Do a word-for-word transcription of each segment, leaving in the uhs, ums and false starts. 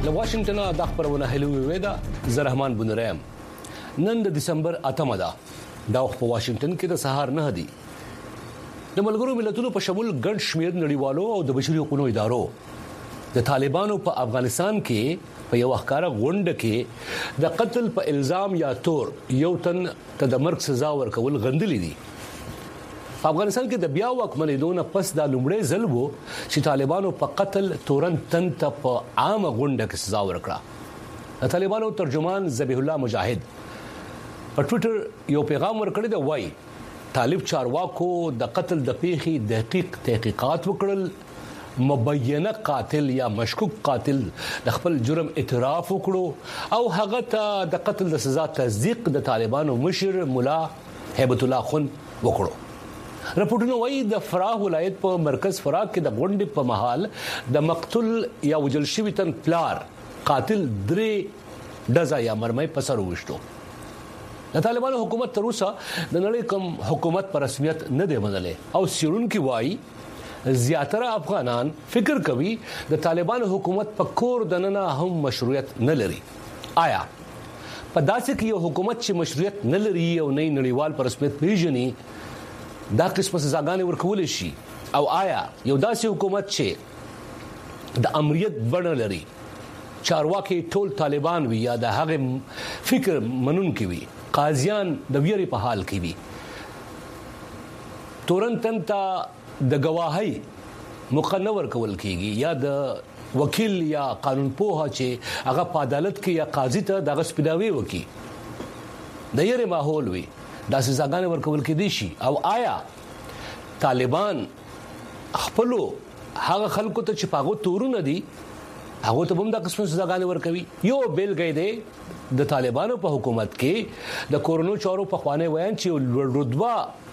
له واشنگټن د خبرونه هلو ویدا زرحمان بنرام نن د دسمبر اتمه ده دا په واشنگټن کې د سهار نه دی د ملګرو ملتونو په شمول ګډ شمیر نړیوالو او د بشري حقوقو ادارو د طالبانو په افغانستان کې په یو ښکارا غونډه کې د قتل په الزام یا تور یو تن ته د مرګ سزا ورکول غندلې دي. په افغانستان کې د بیا واکمنېدو پس د لومړي ځل وو چې طالبانو په قتل تورن تن ته په عامه غونډه کې سزا ورکړه. د طالبانو ترجمان ذبیح الله مجاهد په ټوئیټر یو پیغام ورکړی دی، وایي طالب چارواکو د قتل د پیښې دقیق تحقیقات وکړل، مبینه قاتل یا مشکوک قاتل د خپل جرم اعتراف وکړو او هغه ته د قتل د سزا تصدیق د طالبانو مشر مولا هیبت الله خون وکړو. رپورټونه وایي د فراه ولایت په مرکز فراه کې د غونډې په مهال د مقتول یا وجل شوی تن پلار قاتل درې دزا یا مرمۍ په سر وشتو. د طالبانو حکومت تر اوسه د نړۍ کوم حکومت پر رسمیت نه دی منلې او سیرونکو وایي زیاتره افغانان فکر کوي د طالبانو حکومت په کور دننه هم مشروعیت نه لري. آیا په داسې کې یو حکومت چې مشروعیت نه لري او نه نړیوال پر رسمیت پیژني دا قسمه سزاګانې ورکول شي؟ او آیا یو داسې حکومت چې د امریت بڼه لري چارواکي ټول طالبان وي یا د هغه فکر منون کې وي، قاضیان د ویری په حال کې وي، تورنتن ته د گواهی مقنور کول کیږي یا د وکیل یا قانون پوها چې هغه په عدالت کې یا قاضي ته دغه سپیداوي وکي د یری ماحول وي دا سزاګانې ورکول کېدي شي؟ او آیا طالبان خپل هغه خلکو ته چې پاغو تورونه دي هغه ته هم د قسم سزاګانې ورکوي؟ یو بیلګې دی د طالبانو په حکومت کې د کورونو چارو په خوانه ویان چې رتبه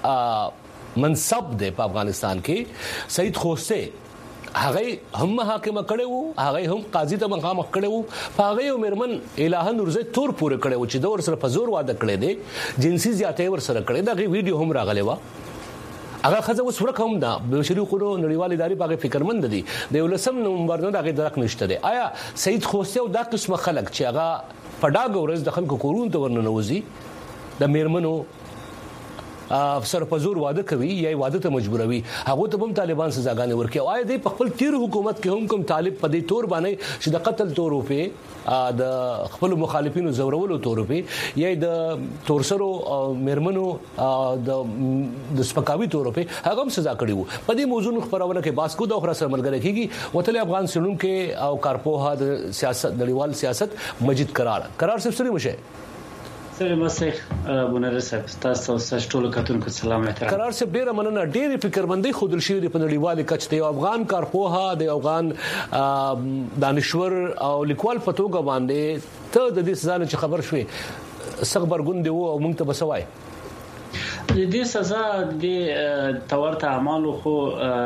منصب دی په افغانستان کې سید خوسته هغه هم محاکمه کړي وو، هغه هم قاضي ته مخامخ کړي وو، هغه عمرمن الهه نورزه تور پوره کړي وو چې د ور سره په زور واده کړي دي، جنسي زیاتې ور سره کړي دا ویډیو هم راغلی و. هغه خزه اوس ورک هم دا بشري حقوقو نړیوال ادارې په فکرمند دي د ولسم نومبر نه دغه درک نشته دي. آیا سید خوسته او دا قسمه خلک چې هغه پډاګ ورځ د خلکو کورون ته ورننوزي د میرمنو افسر په زور واده کوي یا واده ته مجبوروي هغه ته هم طالبان سزاګانې ورکوي؟ او آیا د خپل تیر حکومت کې هم کوم طالب په دې تور باندې چې د قتل تور په د خپل مخالفینو زورولو تور په یا د تورسرو میرمنو د د سپکاوي تور په هغه هم سزا کړی وو؟ په دې موضوع خبرونه کې باسکو د اخر سره ملګری کیږي وتل افغان سړون کې او کارپوها د سیاست نړیوال سیاست مجید قرار قرار صاحب سره مشه سلام مسیح بونر صاحب تاسو ټول کتونکو سلام احترام. قرار صاحب ډیره مننه، ډیره فکرمندۍ خودل شي د نړیوال کچ ته افغان کارپوها د افغان دانشور او لیکوال په توګه باندې ته د دې سزا نه خبر شوې صبرګون دی او موږ ته بسوای د دې سزا د تورته اعمال خو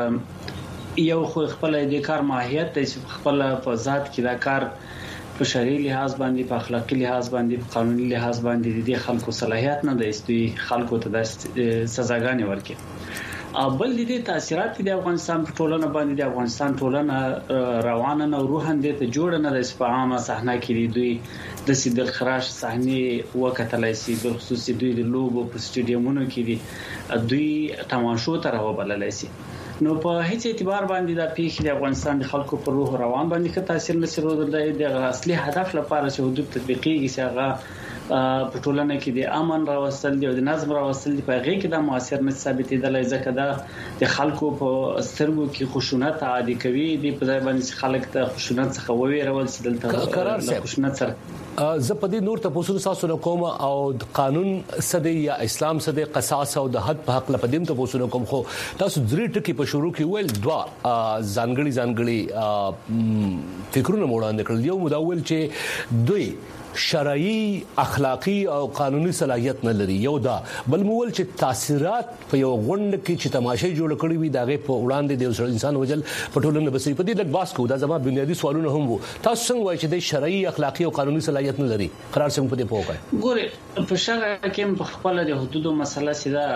یو خو خپل د کار ماهیت د خپل په ذات کې دا کار په شرعي لحاظ باندې په اخلاقی لحاظ باندې په قانوني لحاظ باندې د خلکو صلاحیت نه د استوي خلکو ته د سزاګانې ورکړي. بل د دې تاثیرات د افغانستان په ټولنه باندې د افغانستان ټولنه روانه نه روحن دې ته جوړ نه د اسپعامه صحنه کې دوی د سیدل خراش صحنه وکټلای سي د خصوصي دوی د لوبو په سټیډیومونو کې دي دوی تماشو ته راوبللای سي. نو په هیڅ اعتبار باندې د پیښې د افغانستان د خلکو پر روح روان باندې څه تاثیر نشي درلودای. د اصلي هدف لپاره چې حدود تطبیقي چې هغه په ټولنه کې د امن راوستل دي او د نظم راوستل دي په هغه کې د موثر نه ثابتېدلای ځکه دا د خلکو په سترګو کې خشونت عادي کوي د په ځای باندې خلک ته خشونت څخه وویرول سي دلته قرار صاحب خشونت سره زپدي نور ته پوسو تاسو کوم او قانون سده یا اسلام سده قصاص او د حد په حق لپدیم ته پوسو کوم خو تاسو درې ټکی په شروع کې ویل دوا ځانګړي ځانګړي فکرونه وړاندې کړل. یو مداول چې دوی شرعي اخلاقی او قانوني صلاحیت نه لري یو دا بل مول چې تاثیرات په یو غونډه کې چې تماشې جوړ کړی وي داغه په وړاندې د انسان وجل په ټولنه بسې په دې لږ باس کو دا زما بنیادی سوالونه هم وو تاسو څنګه وایئ چې د شرعي اخلاقی او قانوني صلاحیت نه لري قرار څنګه په دې پوهه ګوره په شرع کې په خپل د حدودو مسله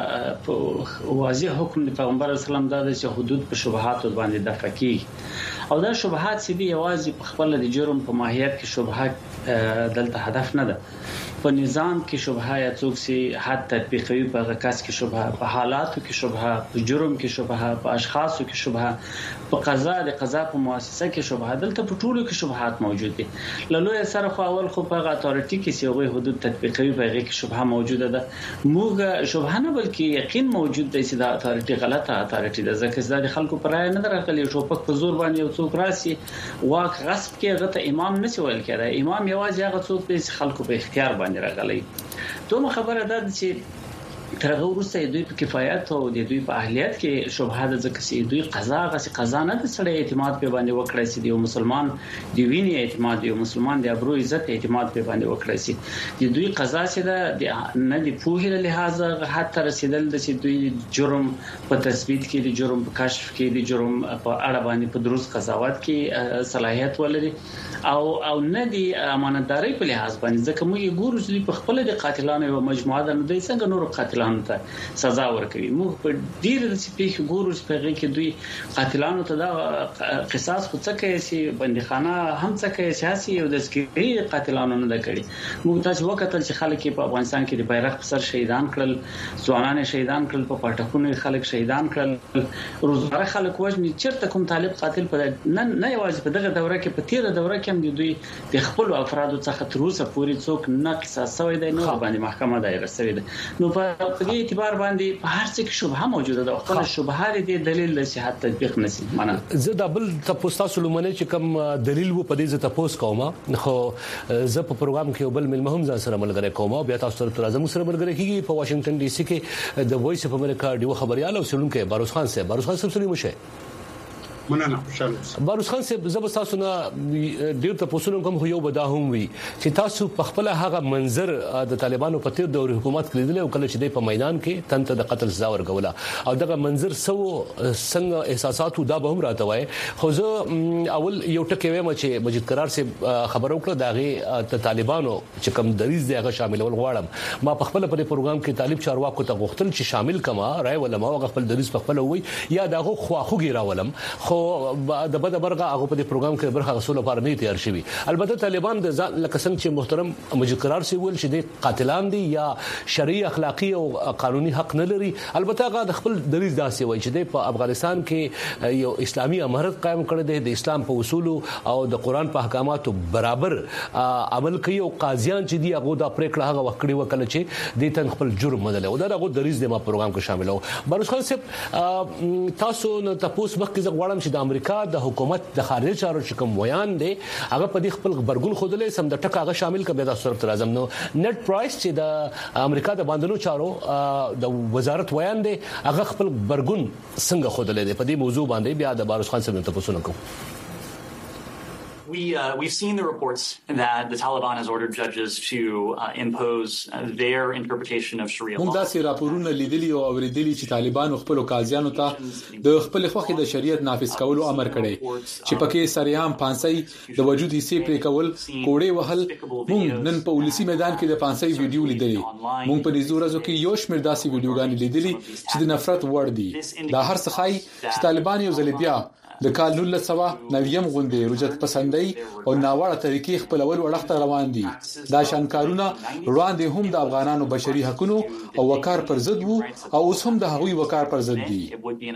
سیده واضح حکم د پیغمبر اسلام دا د حدود په شبهات باندې دفع کیږي او دا شبهات سیدي یوازې په خپل د جرم په ماهیت کې شبهات دلته هدف نه ده په نظام کې شبهه یا څوک سي حد تطبیقوي په غکاس کې شبهه په حالاتو کې شبهه په جرم کې شبهه په اشخاصو کې شبهه په قضا د قضا په مؤسسه کې شبهه دلته په ټولو کې شبهات موجود دي لولو سره خو اول خو په اتارټي کې سیغه حدود تطبیقوي په غي کې شبهه موجوده ده موږ شبهه نه بلکې یقین موجود دی چې دا اتارټي غلطه اتارټي ده ځکه چې د خلکو پر رائے نه درغلي شوپک په زور باندې یو څوک راسي واک غصب کې غته امام نسی ویل کېده امام یوازې هغه څوک دی چې خلکو په اختیار باندې راغلي دوه خبره ده چې ترغه ورسته دوی په کفایت او د دوی په اهلیت کې شبهه ده ځکه چې دوی قضا غسي قضا نه د سړی اعتماد په باندې وکړای سي د مسلمان دی ویني اعتماد دی مسلمان د ابرو عزت اعتماد په باندې وکړای سي د دوی قضا سي ده نه دی په له لحاظ حتی رسیدل د چې دوی جرم په تثبیت کې د جرم په کشف کې د جرم په اړه باندې په دروس قضاوت کې صلاحیت ولري او او نه دی امانتداري په لحاظ باندې ځکه موږ ګورو چې په خپل د قاتلانو یو مجموعه ده نو دوی څنګه نور قاتلان ته سزا ورکوي موږ په ډیر د سپیخ ګورو چې په کې دوی قاتلانو ته دا قصاص خو څه کوي چې بنديخانه هم څه کوي سیاسي او د سکري قاتلانو نه کړي موږ تاسو وکړل چې خلک په افغانستان کې د بیرغ په سر شهیدان کړل ځوانان شهیدان کړل په پټکونو خلک شهیدان کړل روزمره خلک وژني چیرته کوم طالب قاتل په نه نه یوازې په دغه دوره کې په تیره دوره کې هم دوی د خپل افرادو څخه تر اوسه پورې څوک نه قصاص شوی دی نه باندې محکمه دایره شوی دی نو په دې اعتبار باندې په هر څه کې شبهه موجوده ده خپل شبهه دې دلیل د صحت تطبیق نشي معنا زه د بل تاسو تاسو لمنه چې کوم دلیل وو په دې ز تاسو کومه خو زه په پروګرام کې بل مل مهم ځان سره ملګری کوم بیا تاسو سره راځم سره ملګری کیږي په واشنگټن ډي سي کې د وایس اف امریکا ډیو خبريال او سلونکو باروس خان صاحب باروس خان صاحب سلام شه مننه خوشاله باروس خان صاحب زب تاسو نه ډیر ته پوښتنه کوم خو یو بدا هم وي چې تاسو په خپل هغه منظر د طالبانو په تیر دور حکومت کې لیدل او کله چې د په میدان کې تنته د قتل سزا ورکوله او دغه منظر سو څنګه احساساتو دا به هم راته وای خو زه اول یو ټکی وایم چې مجید قرار سي خبرو کړ داغه د طالبانو چې کوم دریز دغه شامل ول غواړم ما په خپل په پروګرام کې طالب چارواکو ته غوښتل چې شامل کما راي ولا ما خپل دریز په خپل وای یا دغه خواخوږي راولم خو د بده برغه هغه په پروګرام کې برخه غسول لپاره نه تیار شوی البته طالبان د لکه څنګه چې محترم مجید قرار سی ول چې د قاتلان دي یا شرعي اخلاقی او قانوني حق نه لري البته هغه د خپل دریز داسې وای چې د افغانستان کې یو اسلامي امارت قائم کړی دی د اسلام په اصول او د قران په احکاماتو برابر عمل کوي او قاضیان چې دی هغه د پریکړه هغه وکړي وکړي چې د تن خپل جرم بدل او دا هغه دریز د ما پروګرام کې شامل او باروس خان صاحب تاسو نو تاسو مخکې غواړم چې د امریکا د حکومت د خارجي چارو شکم ویان دي هغه په دې خپل خبرګون خودلې سم د ټکا هغه شامل کړي د صرف تر اعظم نو نت پرایس چې د امریکا د باندنو چارو د وزارت ویان دي هغه خپل خبرګون څنګه خودلې دي په دې موضوع باندې بیا د باروس خان صاحب ته پوښتنه کوم We, uh, we've seen the reports that the Taliban has ordered judges to uh, impose uh, their interpretation of Sharia law. موږ داسې راپورونه لیدلي او اوریدلي چې طالبان خپل قاضیانو ته د خپل خوخي د شریعت نافذ کولو امر کړي چې پکې سریام پانسي د وجود حصے پرې کول کوړې وهل موږ نن په ولسی میدان کې د پانسي ویډیو لیدلې موږ په دې زورزو کې یو شمېر داسې ویډیوګان لیدلي چې د نفرت وړ دي دا هر څه خای چې طالبان یو ځل بیا د کال نول سوا نویم غونډې رجت پسندۍ او ناوړه طریقې خپلول وړخته روان دي دا شانکارونه وړاندې هم د افغانانو بشري حقوقو او وقار پر ضد وو او اوس هم د هغوی وقار پر ضد دي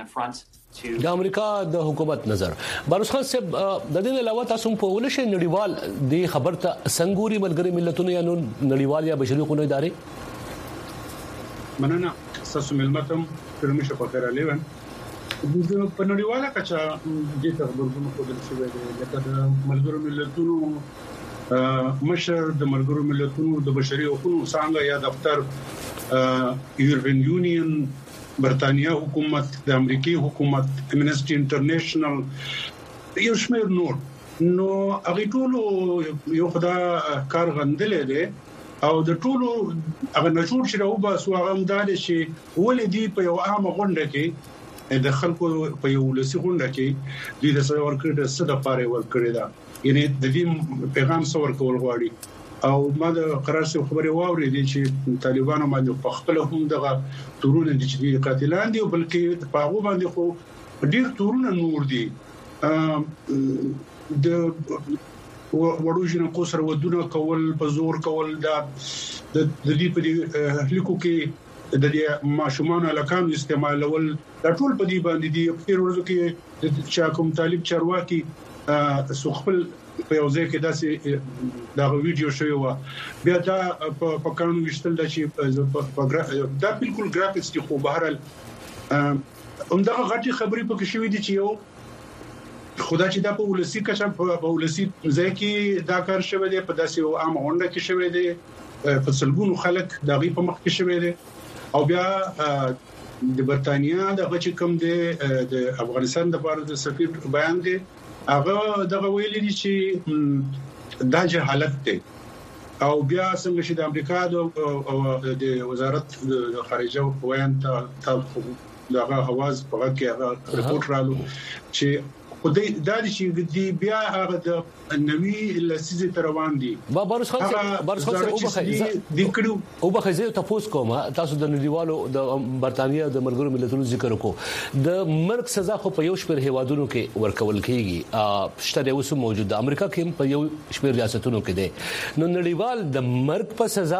د امریکا د حکومت نظر باروس خان صاحب د دې علاوه تاسو په ولشه نړیوال د خبر ته سنگوري ملګری ملتونو یا نړیوال یا بشري حقوقو ادارې مننه تاسو ملمتم پرمیشه په خیر الیون د په نړیواله کچا د خبرونو په دل شوی دی لکه د ملګرو ملتونو مشر د ملګرو ملتونو د بشري حقوقو څنګه یا دفتر یورپین یونین برتانیا حکومت د امریکای حکومت امنسټي انټرنیشنل یو شمېر نور نو هغه ټول یو خدا کار غندلې ده او د ټولو هغه نشور چې راو باسو هغه مدار شي ولې دی په یو عام غونډه کې د خلکو په یو لسی غونډه کې د څه ورکړه د څه د پاره ورکړه دا یعنی د دې پیغام څور کول غواړي او ما د قرار څخه خبري واوري دي چې طالبانو باندې په خپل هم دغه تورونه دي چې قاتلان دي بلکې په هغه باندې خو ډیر تورونه نور دي د وړو جنکو سره ودونه کول په زور کول دا د دې په لیکو کې د دې ماشومان الکان استعمالول د ټول په دې باندې دي په ورځو کې د چا کوم طالب چرواکي سخپل په یو ځای کې داسې دا ویډیو شوی و بیا دا په قانون وشتل د چې دا بالکل ګرافیکس دي خو بهرال همدغه غټي خبرې پکې شوې دي چې یو خدای چې دا په ولسی کچا په ولسی ځای کې دا کار شوی دی په داسې یو عام غونډه کې شوی دی په سلګونو خلک دا غي په مخ کې شوی دی او بیا د برتانیا د غچ کم دی د افغانستان د لپاره د سفیر بیان دی هغه دغه ویل دي چې دا جهالت دی او بیا څنګه چې د امریکا د وزارت د خارجه ویان ته دغه اواز په هغه کې هغه رپورت رالو چې خدای دا چې دی بیا هغه د نوې لسیزه تروان دي با بارس خان بارس خان او بخې د کړو او بخې زه تاسو کوم تاسو د نړیوالو د برتانیا د ملګرو ملتونو ذکر وکړو د مرګ سزا خو په یو شپږ هیوادونو کې ورکول کیږي شته اوس موجود د امریکا کې په یو شپږ ریاستونو کې دي نو نړیوال د مرګ په سزا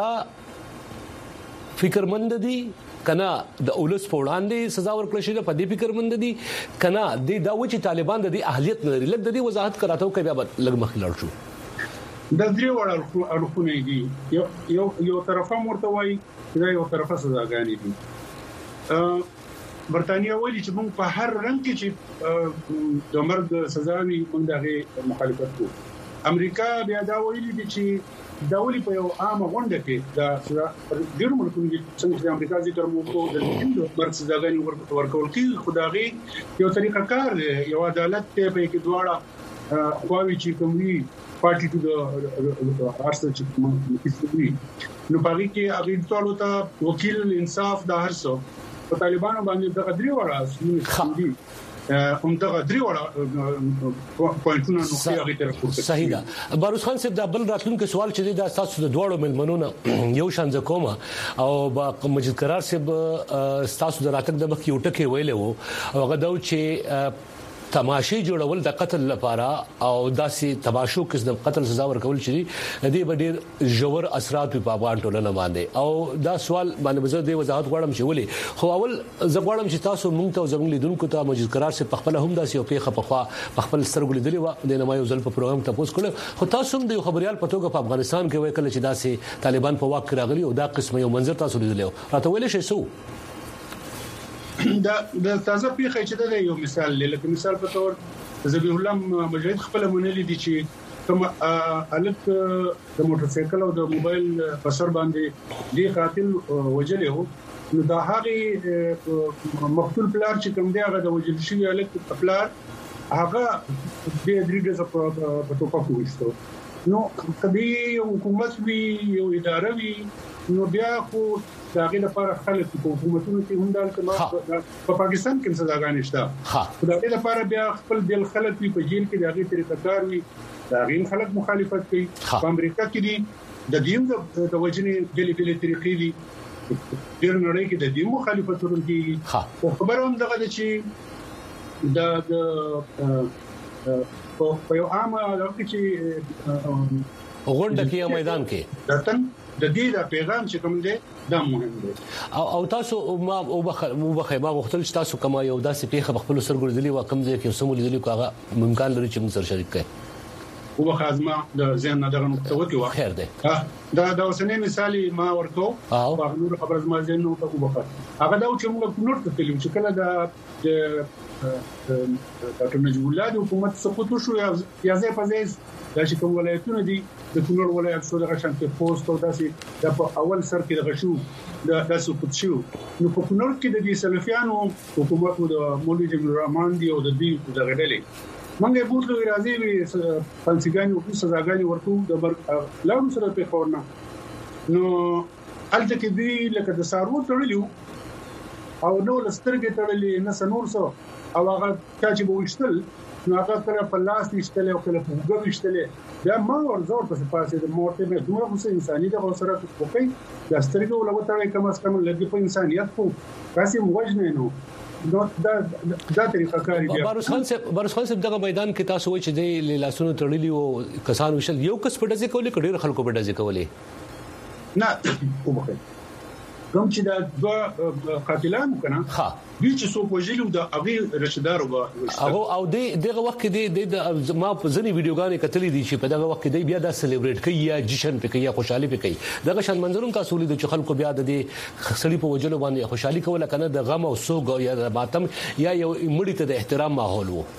فکرمند دي کنا د اولس په وړاندې سزا ورکړل شي په دې فکرمند دي کنا د دا و چې طالبان د دې اهلیت لري لکه د دې وضاحت کراته کوي بیا لګ مخ لړ شو د درې وړ اړخونه دي یو یو یو طرفه مرته وای دا یو طرفه سزاګانی دي برتانیا وایي چې موږ په هر رنګ کې چې د مرګ سزا وي موږ دغه مخالفت کوو امریکا بیا دا وایي چې دولي په یو عام غونډه کې دا ډیر ملکونه څنګه چې امریکا ذکر مو کو د مرګ سزاګانی ورکول کې خدایي یو طریقه کار دی یو عدالت ته په کې دواړه خواوی چې کومي پارټي ټو د ارسل چې کومي نو پاري کې هغه ټولو ته وکیل انصاف د هرڅو په طالبانو باندې د غدري وړه دي هم دا درې وړه پوینټونه نو هغه طرف صحیح ده باروس خان صاحب دا بل راتلونکو سوال چې دا تاسو د دوړو ملمنونو یو شان زکوما او با مجید قرار صاحب تاسو د راتګ د مخ یو ټکی ویلې وو او هغه دا چې تماشې جوړول د قتل لپاره او داسې تماشو کې د قتل سزا ورکول شي د دې ډېر ژور اثرات په افغان ټولنه باندې او دا سوال باندې زه د وضاحت غواړم چې ولې خو اول زه غواړم چې تاسو مونږ ته زموږ لیدونکو ته مجید قرار سے په خپل هم داسې او پیخه په خوا په خپل سترګو لیدلی و د نمایو ځل په پروګرام تاسو کړو خو تاسو هم د خبريال په توګه په افغانستان کې وکړل چې داسې طالبان په واک راغلي او دا قسمه یو منظر تاسو لیدلی راته ویل شي سو دا د تازه پیښه چې دا یو مثال لکه مثال په تور ذبیح الله مجاهد خپل منلي دي چې کوم الک د موټر سایکل او د موبایل په سر باندې دی قاتل وجلې هو نو دا هغه مقتول پلار چې کوم دی هغه د وجل شي الک پلار هغه د درېږه په ټوپک وښتو نو کدی حکومت وی یو اداره وی نو بیا خو داغه لپاره خلک په حکومتونو کې هم دال کما په پاکستان کې سزاګانې شته داغه لپاره بیا خپل بل خلک په جیل کې داغه طریقه کار وي داغه خلک مخالفت کوي په امریکا کې دي د دین د وجنې بل بل طریقې دي ډیر نړۍ کې د دین مخالفت ورته او خبره هم دغه چې د په یو عام دغه چې غونډه کې میدان کې دتن د دې د پیغام چې کوم دی دا مهم دی او او تاسو ما او بخ مو بخ ما غوښتل چې تاسو کما یو داسې پیخه خپل سرګور دلی و کم ځای کې سمول دلی کوغه ممکن لري چې موږ سره شریک کړئ او بخ ازما د ذهن نه دغه نقطه وکړو خیر دی دا دا اوسنۍ مثال ما ورکو او نور خبر ازما ذهن نو ته وبخ هغه دا چې موږ نور ته تلو چې کله دا ډاکټر نجیب الله د حکومت سقوط شو یا ځای په ځای دا چې کوم ولایتونه دي د کونړ ولایت شو دغه شانته پوسټ او داسې د په اول سر کې دغه شو د داسې پټ شو نو په کونړ کې د دې سلفیانو حکومت د مولوی جمیل الرحمن دی او د دې دغه ډلې منګه بوتلو راځي وي پنځګانی او سزاګانی ورکو د لاړو سره په خورنا نو الته کې دی لکه د سارو تړلیو او نو لسترګې تړلې نه سنور سو او هغه چې بوښتل نو هغه کله په لاس نشتل او کله په وګ نشتل دا ما ورزور په پاسه د موټه به دوه اوس انساني د سره کوي د سترګې ولغه تړې کم اس کم لګي په انسانيت کو کاسي موجنه نو دا دا طریقه کاری دی باروس خان صاحب باروس خان صاحب دغه میدان کې تاسو وایي چې د لاسونو تړلی او کسان وشل یو کس په دځه کولې کډیر خلکو په دځه کولې نه وبخې کوم چې دا دوه قاتلان کنه ها دوی چې څو وجلو د هغه رشدارو هغه او دغه وخت کې د ما په ځنی ویډیوګانې کتلې دي چې په دغه وخت کې بیا د سلیبریټ کوي یا جشن په کوي یا خوشحالي په کوي دغه شان منظرون تاسو لید چې خلکو بیا د خسړی په وجلو باندې خوشحالي کوله کنه د غم او سوګ یا د ماتم یا یو مړی ته د احترام ماحول وو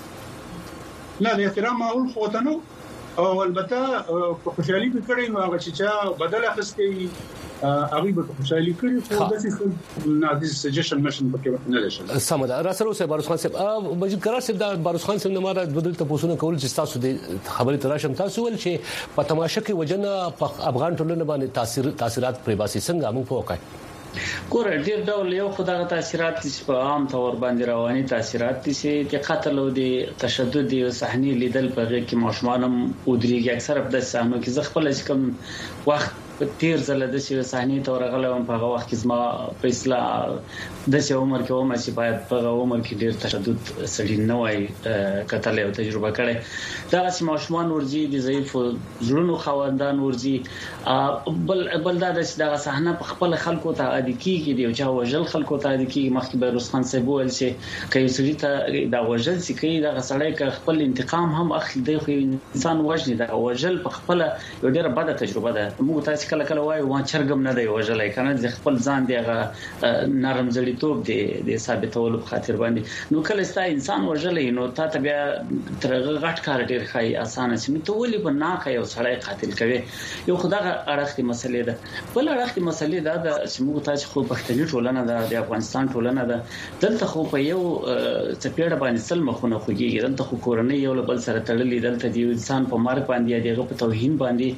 نه د احترام ماحول خو ته نو او البته په خوشحالي کې کړي نو هغه چې بدل اخستي هغه به خوشحالي کړي خو د سیستم نه د سجیشن مشن پکې نه لشل سمدا راسره اوسه باروس خان صاحب مجید قرار صاحب د باروس خان صاحب نمبر بدل تاسو نه کول چې تاسو د خبرې تراشم تاسو ول چې په تماشه کې وجنه په افغان ټولنه باندې تاثیر تاثیرات پریباسي څنګه موږ فوکای ګور ډیر ډول یو خدای تاثیرات چې په عام تور باندې رواني تاثیرات دي چې قتل او د تشدد او صحنه لیدل په کې ماشومان ودرېږي اکثر په داسانو کې ځ خپل کوم وخت په تیر زله د شي صحنه تور غلم په هغه وخت کې زما په اصلاح د څو عمر کې و مې باید په عمر کې ډیر تشدد سړي نه وای قتل او تجربه کړي دا چې ماشومان ورځي د ضعیف زړونو خواندان ورځي بل بل دا د صحنه په خپل خلکو ته عادي کیږي دی او چې وژل خلکو ته عادي کیږي مخکې بیروس خان صاحب ول چې کوي سړي ته دا وژل چې کوي دا سړی ک خپل انتقام هم اخلي دی خو انسان وژني دا وژل په خپل یو ډیره بده تجربه ده موږ تاسو کله کله وایو وا چرګم نه دی وژلای کنه د خپل ځان دیغه نرم زړیتوب دی د ثابتولو په خاطر باندې نو کله ستا انسان وژلای نو تا ته بیا ترغه غټ کار ډیر خای اسانه چې ته ولې په ناکه یو سړی قاتل کوي یو خدای اړختی مسلې ده بل اړختی مسلې ده چې موږ تاسو خو پښتني ټولنه ده د افغانستان ټولنه ده دلته خو په یو چپیړه باندې سل مخونه خوږي دلته خو کورنۍ یو بل سره تړلې دلته د انسان په مرګ باندې دغه په توهین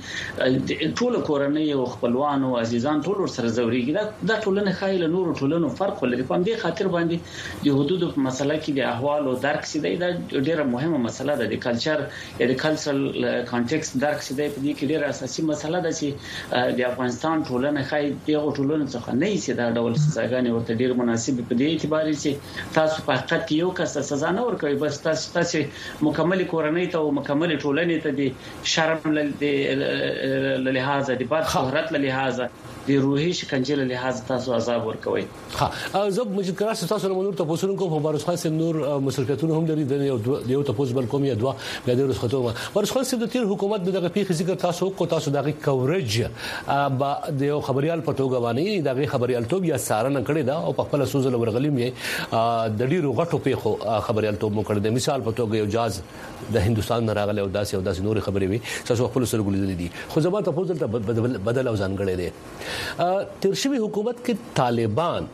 باندې ټول کورنۍ او خپلوان او عزیزان ټول سره زوريږي دا د ټولنې خایله نور ټولنو فرق لري په دې خاطر باندې د حدود په مسله کې د احوال او درک سي دا ډیره مهمه مسله ده د کلچر یا د کلچرل کانټیکست درک سي دا په دې کې ډیره اساسي مسله ده چې د افغانستان ټولنه خای دغه ټولنه څخه نه سي دا ډول سزاګانې ورته ډیر مناسب په دې اعتبار چې تاسو په حقیقت کې یو کس سزا نه ورکوي بس تاسو تاسو مکمل کورنۍ ته او مکمل ټولنې ته د شرم له لحاظه د بد شهرت له لحاظه د روحي شکنجه له لحاظه تاسو عذاب ورکوي ها زه مجید قرار تاسو نو نور تاسو کوم په باروس خان سم نور مسلکتونه هم لري د یو تاسو بل کوم یا دوا بیا د رسختو باروس خان سم د تیر حکومت دغه پیښې ذکر تاسو کو تاسو دغه کوریج د یو خبريال په توګه باندې دغه خبريال توب یا سارنه کړی دا او په خپل سوزل ورغلیم یې د ډیرو غټو پیښو خبريال توب مو کړی د مثال په توګه یو جاز د هندستان نه راغلی او داسې او داسې نور خبرې وي تاسو خپل سره ګولې دي خو زما تاسو ته بدل او ځانګړی دي ترشوی حکومت کې طالبان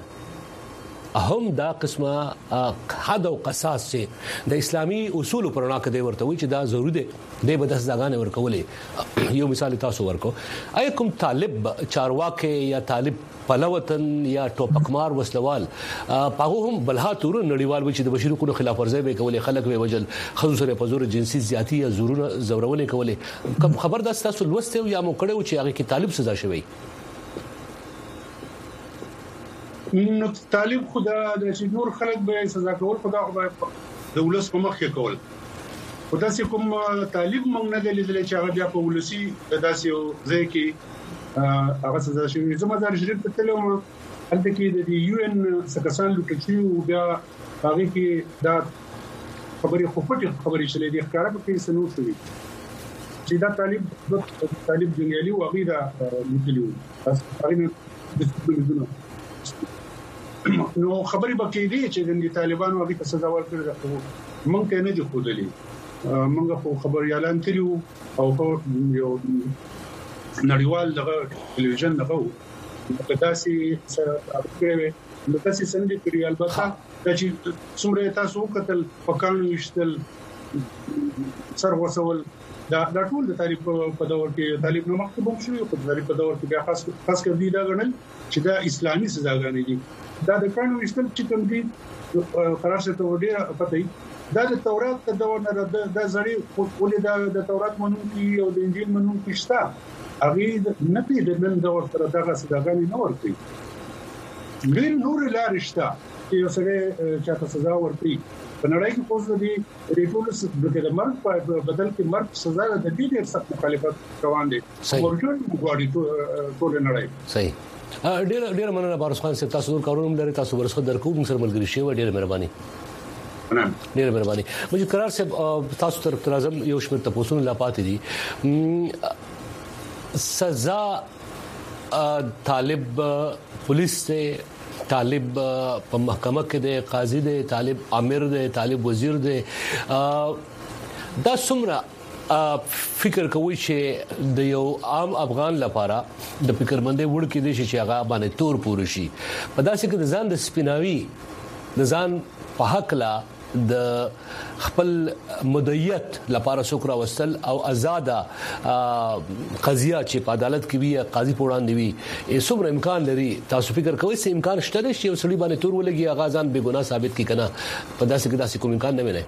هم دا قسمه حد او قصاص چې د اسلامي اصول پر وړاندې دی ورته وي چې دا ضروري دی د بدس ځاګانې ورکولې یو مثال تاسو ورکو اي کوم طالب چارواکي یا طالب پلوتن یا ټوپکمار وسلوال پاغه هم بلها تور نړیوال وچ د بشري کو خلاف ورزي به کولې خلک به وجل خصوصا په زور جنسي زیاتی یا زورونه زورونه کولې کوم خبر دا تاسو لوسته یا مو کړو چې هغه کې طالب سزا شوی نو طالب خدا د چې نور خلک به سزا کول خدا خو د ولس په مخ کې کول خدا سي کوم طالب مونږ نه لیدل چې هغه بیا په ولسی د داسې ځای کې هغه سزا شوی زما د شریف په تلوم هلته کې د یو ان سکسان لوټچیو بیا هغه کې دا خبري خو پټه خبري شلې دي ښکارا په کې سنو شوی چې دا طالب د طالب جنګیالي او هغه دا لیدلو تاسو هغه د نو خبري بکې دي چې د طالبانو هغه ته سزا ورکړل راځي مونږ ته نه دي خودلې مونږ خو خبر اعلان کړیو او یو نړیوال دغه ټلویزیون دغه داسي سره نو تاسو څنګه کړی البته چې څومره تاسو کتل پکانو وشتل سر وسول دا د ټول د تاریخ په دور کې طالب نو مکتوب شوی په تاریخ په دور کې بیا خاص خاص کړي دا غنل چې دا اسلامي سزاګانې دي دا د قانون وشتل چې کوم دي قرار څه ته وړي پته دا د تورات د دور نه د زړی ولې دا د تورات منونکي او د انجیل منونکي شته هغه نه پی د نن دور تر دغه سزاګانې نه ورکړي ګل نور لارې شته چې سره چاته سزا ورکړي په نړۍ کې اوس د ریټولس د مرګ په بدل کې مرګ سزا د دې ډېر سخت مخالفت روان دي ورته غواړي ټول نړۍ صحیح ډېر ډېر مننه بارس خان صاحب تاسو کارونه لري تاسو ورسره درکو موږ سره ملګری شئ ډېر مهرباني ډېر مهرباني مجھے قرار صاحب تاسو طرف ترازم یو شمیر تاسو نه لا پاتې دي سزا طالب پولیس سے طالب په محکمه کې دی قاضي دی طالب امیر دی طالب وزیر دی دا څومره فکر کوي چې د یو عام افغان لپاره د فکرمندۍ وړ کې دي چې هغه باندې تور پور شي په داسې کې د ځان د سپیناوي د ځان په حق لا د خپل مدعیت لپاره سوکرا وستل او آزاد قضیه چې په عدالت کې وي قاضي پوړان دی وي څومره امکان لري تاسو فکر کوئ چې امکان شته چې یو سړي باندې تور ولګي اغازان بے ګناه ثابت کی کنه په داسې کې داسې کوم امکان نه ویني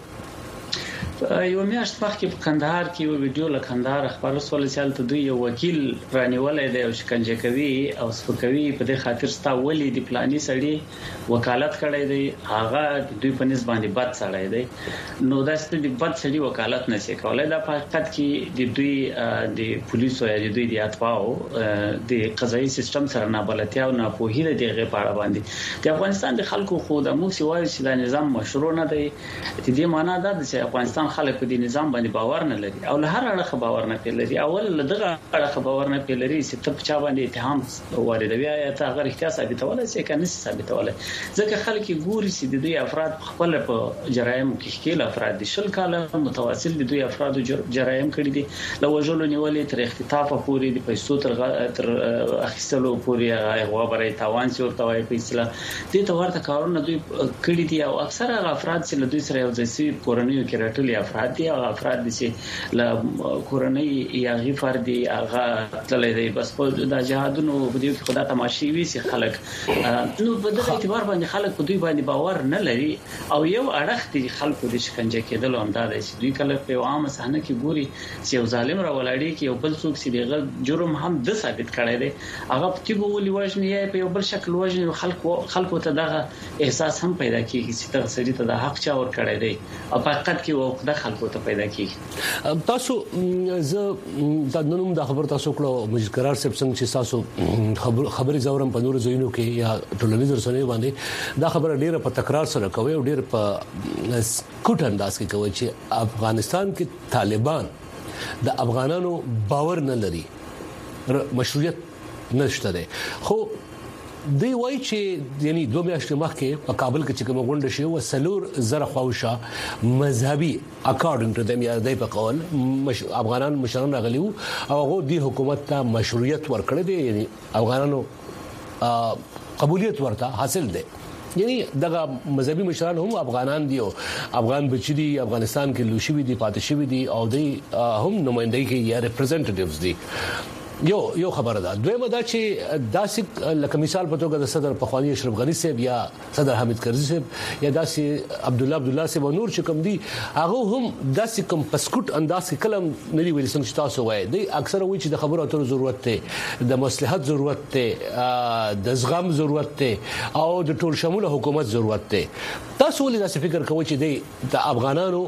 یو میاشت مخکې په کندهار کې یو ویډیو له کندهار خبرو سول چې ته دوی یو وکیل رانیولای دی او شکنجه کوي او سپکوي په دې خاطر ستا ولې د پلاني سړي وکالت کړی دی هغه دوی په نسبت باندې بد سړی دی نو دا ست د بد سړي وکالت نشي کولای دا په حقیقت کې د دوی د پولیسو یا د دوی د اتباعو د قضایي سیستم سره نه بلتیا او نه پوهی د دغه پاړه باندې د افغانستان د خلکو خو د مو سیوای چې د نظام مشروع نه دی د دې معنی دا چې افغانستان خلک په دې نظام باندې باور نه لري او له هر اړخه باور نه لري اول له دغه اړخه باور نه لري چې ته په چا باندې اتهام واردوي یا ته هغه احتیاط ثابتولای شي کنه ثابتولای ځکه خلک ګوري چې د دوی افراد خپل په جرایم کې ښکیل افراد دي شل کاله متواصل د دوی افراد جرایم کړی دي له وژلو نیولې تر اختطاف پورې د پیسو تر تر اخیستلو پورې هغه برای تاوان چې ورته وایي په اصطلاح دې ته ورته کارونه دوی کړی دي او اکثره افراد چې له دوی سره یو ځای سي کورنیو کې راټولي افراد دي او افراد دي چې له کورنۍ یا غي فردي هغه تللی دی بس په د جهادونو په دې کې خدای تماشي وي چې خلک نو په دغه اعتبار باندې خلک په دوی باندې باور نه لري او یو اړخ دي خلکو د شکنجه کېدل هم دا دی چې دوی کله په عامه صحنه کې ګوري چې یو ظالم را ولاړی کې یو بل څوک چې دغه جرم هم د ثابت کړی دی هغه په تیګو ولي وژني یا په یو بل شکل وژني خلکو خلکو ته دغه احساس هم پیدا کیږي چې تاسو سړي ته د حق چا ور کړی دی او په حقیقت کې وو د خلکو ته پیدا کیږي تاسو زه د نوم د خبر تاسو کړو مجکرار صاحب څنګه چې تاسو خبر خبري زورم په نور زینو کې یا ټولنیز رسنۍ باندې دا خبره ډیره په تکرار سره کوي او ډیره په کوټ انداز کې کوي چې افغانستان کې طالبان د افغانانو باور نه لري مشروعیت نشته ده خو دی وای چې یعنی دوه میاشتې مخکې په کابل کې چې کوم غونډه شوه و سلور زره خواوشه مذهبي اکارډینګ ټو دم یا دای په قول افغانان مشران راغلیو او هغه د حکومت ته مشروعیت ورکړی دی یعنی افغانانو قبولیت ورته حاصل دی یعنی دغه مذهبي مشران هم افغانان دي او افغان بچی دي افغانستان کې لوشي دي پاتې شوی دي او دوی هم نمائندګي کې یا ریپرزنټیټیوز دي یو یو خبره ده دویمه دا چې داسې لکه مثال په توګه د صدر پخوانی اشرف غنی صاحب یا صدر حامد کرزي صاحب یا داسې عبد الله عبد الله صاحب نور چې کوم دي هغه هم داسې کوم پسکوټ انداز کې کلم نری ویل څنګه تاسو وایي د اکثره وایي چې د خبرو اترو ضرورت ته د مصلحت ضرورت ته د زغم ضرورت ته او د ټول شموله حکومت ضرورت ته تاسو ولې داسې فکر کوئ چې د افغانانو